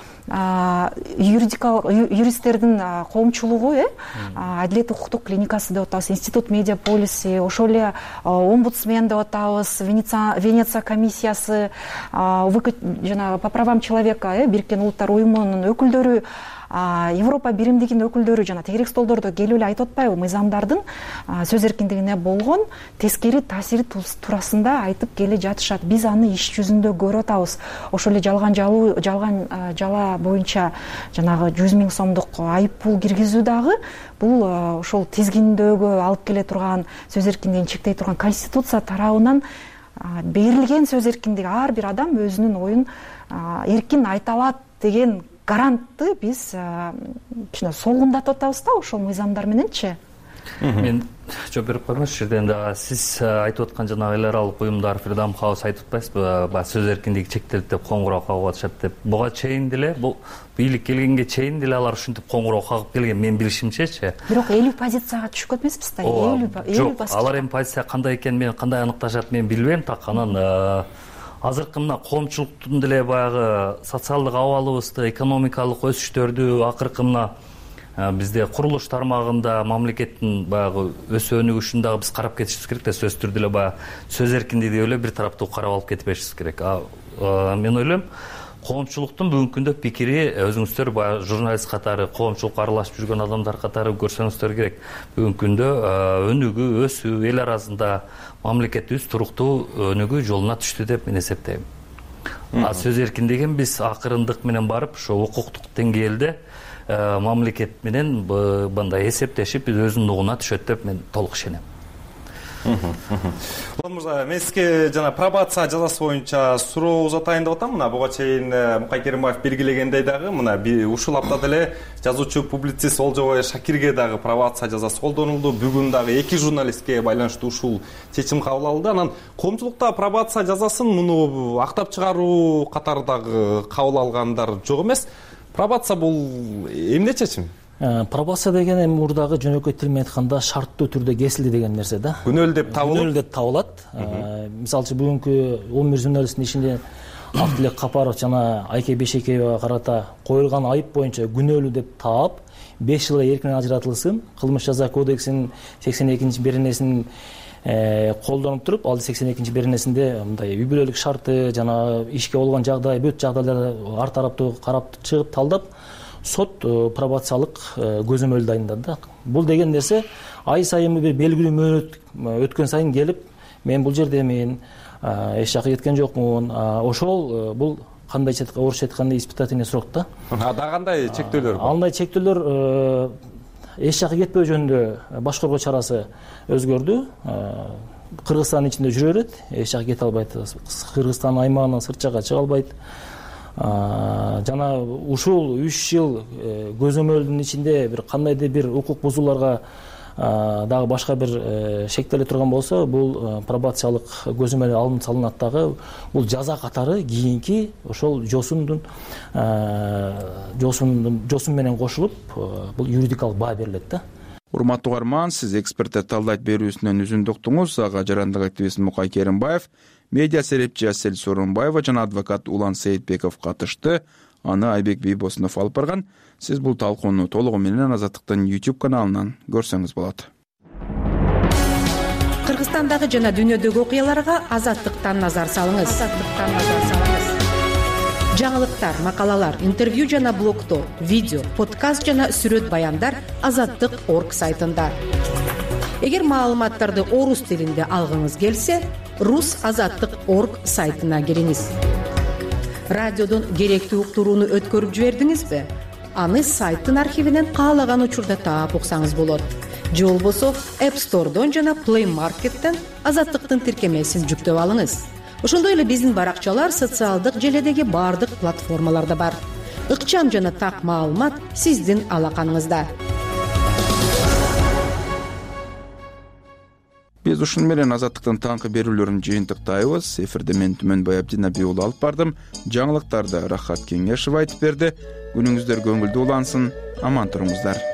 юристтердин коомчулугу, Адилет укуктук клиникасы деп атабыз, Институт медиа полиси, ошол эле омбудсмен деп атабыз, Венеция комиссиясы, жана по правам человека, Бириккен Улуттар уюмунун өкүлдөрү, Европа биримдигинин өкүлдөрү жана тегерек столдордо келип эле айтып атпайбы, мыйзамдардын сөз эркиндигине болгон тескери таасири туурасында айтып келе жатышат. Биз аны иш жүзүндө көрүп атабыз. Ошол эле жалган жала боюнча жанагы 100 000 сомдук айып пул киргизүү дагы бул ошол тизгиндөөгө алып келе турган, сөз эркиндигин чектей турган Конституция тарабынан берилген сөз эркиндиги, ар бир адам өзүнүн оюн эркин айта алат деген гарантты биз кичине солгундатып атабыз да ошол мыйзамдар мененчи.
Мен жооп берип коймош, ушул жерден дагы сиз айтып аткан жанагы эл аралык уюмдар, Freedom House айтып атпайсызбы, баягы сөз эркиндиги чектелет деп коңгуроо кагып атышат деп. Буга чейин деле, бул бийлик келгенге чейин деле алар ушинтип коңгуроо кагып келген, мен билишимчечи.
Бирок 50 позицияга түшүп кетпейсизби да? 50
баскыч. Алар эми позиция кандай экенин мен кандай аныкташат мен билбейм, так анан азыркы мына коомчулуктун деле баягы социалдык абалыбызды, экономикалык өсүштөрдү, акыркы мына бизде курулуш тармагында мамлекеттин баягы өсүү өнүгүшүн дагы биз карап кетишибиз керек да, сөзсүз түрдө эле баягы сөз эркиндиги эле бир тараптуу карап алып кетпешибиз керек. Мен ойлойм, коомчулуктун бүгүнкү күндө пикири, өзүңүздөр баягы журналист катары, коомчулукка аралашып жүргөн адамдар катары көрсөңүздөр керек. Бүгүнкү күндө өнүгүү, өсүү, эл арасында мамлекетибиз туруктуу өнүгүү жолуна түштү деп мен эсептейм. Сөз эркиндигин биз акырындык менен барып, ошо укуктук деңгээлде мамлекет менен мындай эсептешип, биз өзүнүн нугуна түшөт деп мен толук ишенем.
Улан мырза, мен сизге жана пробация жазасы боюнча суроо узатайын деп атам. Мына буга чейин Мукай Керимбаев белгилегендей дагы, мына ушул аптада эле жазуучу публицист Олжобай Шакирге дагы пробация жазасы колдонулду. Бүгүн дагы 2 журналистке байланыштуу ушул чечим кабыл алынды. Анан коомчулукта пробация жазасын муну актап чыгаруу катары дагы кабыл алгандар жок эмес. Пробация бул эмне чечим?
Пробация деген эми мурдагы жөнөкөй тил менен айтканда шарттуу түрдө кесилди деген нерсе да.
Күнөөлүү деп табылат.
Күнөөлүү деп табылат. Мисалы үчүн бүгүнкү 11 журналисттин ичинде Актилек Капаров жана Айке Бешекеевага карата коюлган айып боюнча күнөөлүү деп таап, 5 жылга эркин ажыратылсын, кылмыш жаза кодексинин 82-беренесин колдонуп туруп, ал 82-беренесинде мындай үй бүлөлүк шарты жана ишке болгон жагдай, бүт жагдайларды ар тараптуу карап чыгып талдап, сот пробациялык көзөмөл дайындады да. Бул деген нерсе ай сайын бир белгилүү мөөнөт өткөн сайын келип, мен бул жердемин, эч жака кеткен жокмун. Ошол бул кандайча орусча айтканда испытательный срок да.
Дагы кандай чектөөлөр бар?
Андай чектөөлөр эч жака кетпөө жөнүндө баш коргоо чарасы өзгөрдү. Кыргызстандын ичинде жүрө берет, эч жака кете албайт. Кыргызстан аймагынан сырт жакка чыга албайт. Жана ушул 3 жыл көзөмөлдүн ичинде бир кандайдыр бир укук бузууларга дагы башка бир шектеле турган болсо, бул пробациялык көзөмөл алынып салынат дагы. Бул жаза катары кийинки ошол жосун менен кошулуп, бул юридикалык баа берилет да.
Урматтуу угарман, сиз экспертте талдайт берүүсүнөн үзүндү уктуңуз. Ага жарандык активист Мукай Керимбаев, медиа серепчи Асель Сооронбаева жана адвокат Улан Сейитбеков катышты. Аны Айбек Бийбосунов алып барган. Сиз бул талкууну толугу менен Азаттыктын YouTube каналынан көрсөңүз болот.
Кыргызстандагы жана дүйнөдөгү окуяларга Азаттыктан назар салыңыз. Жаңылыктар, макалалар, интервью жана блогдор, видео, подкаст жана сүрөт баяндар Азаттык.org сайтында. Эгер маалыматтарды орус тилинде алгыңыз келсе, Rus.Azattyk.org сайтына кириңиз. Радиодон керектүү уктурууну өткөрүп жибердиңизби? аны сайттын архивинен каалаган учурда таап уксаңыз болот. Же болбосо App Store'дон жана Play Market'тен Азаттыктын тиркемесин жүктөп алыңыз. Ошондой эле биздин баракчалар социалдык желедеги бардык платформаларда бар. Ыкчам жана так маалымат сиздин алаканыңызда.
Биз ушун менен Азаттыктын таңкы берүүлөрүн жыйынтыктайбыз. Эфирде мен Түмөнбай Абдинабий уулу алып бардым. Жаңылыктарды Рахат Кеңешев айтып берди. Күнүңүздөр көңүлдүү улансын. Аман туруңуздар.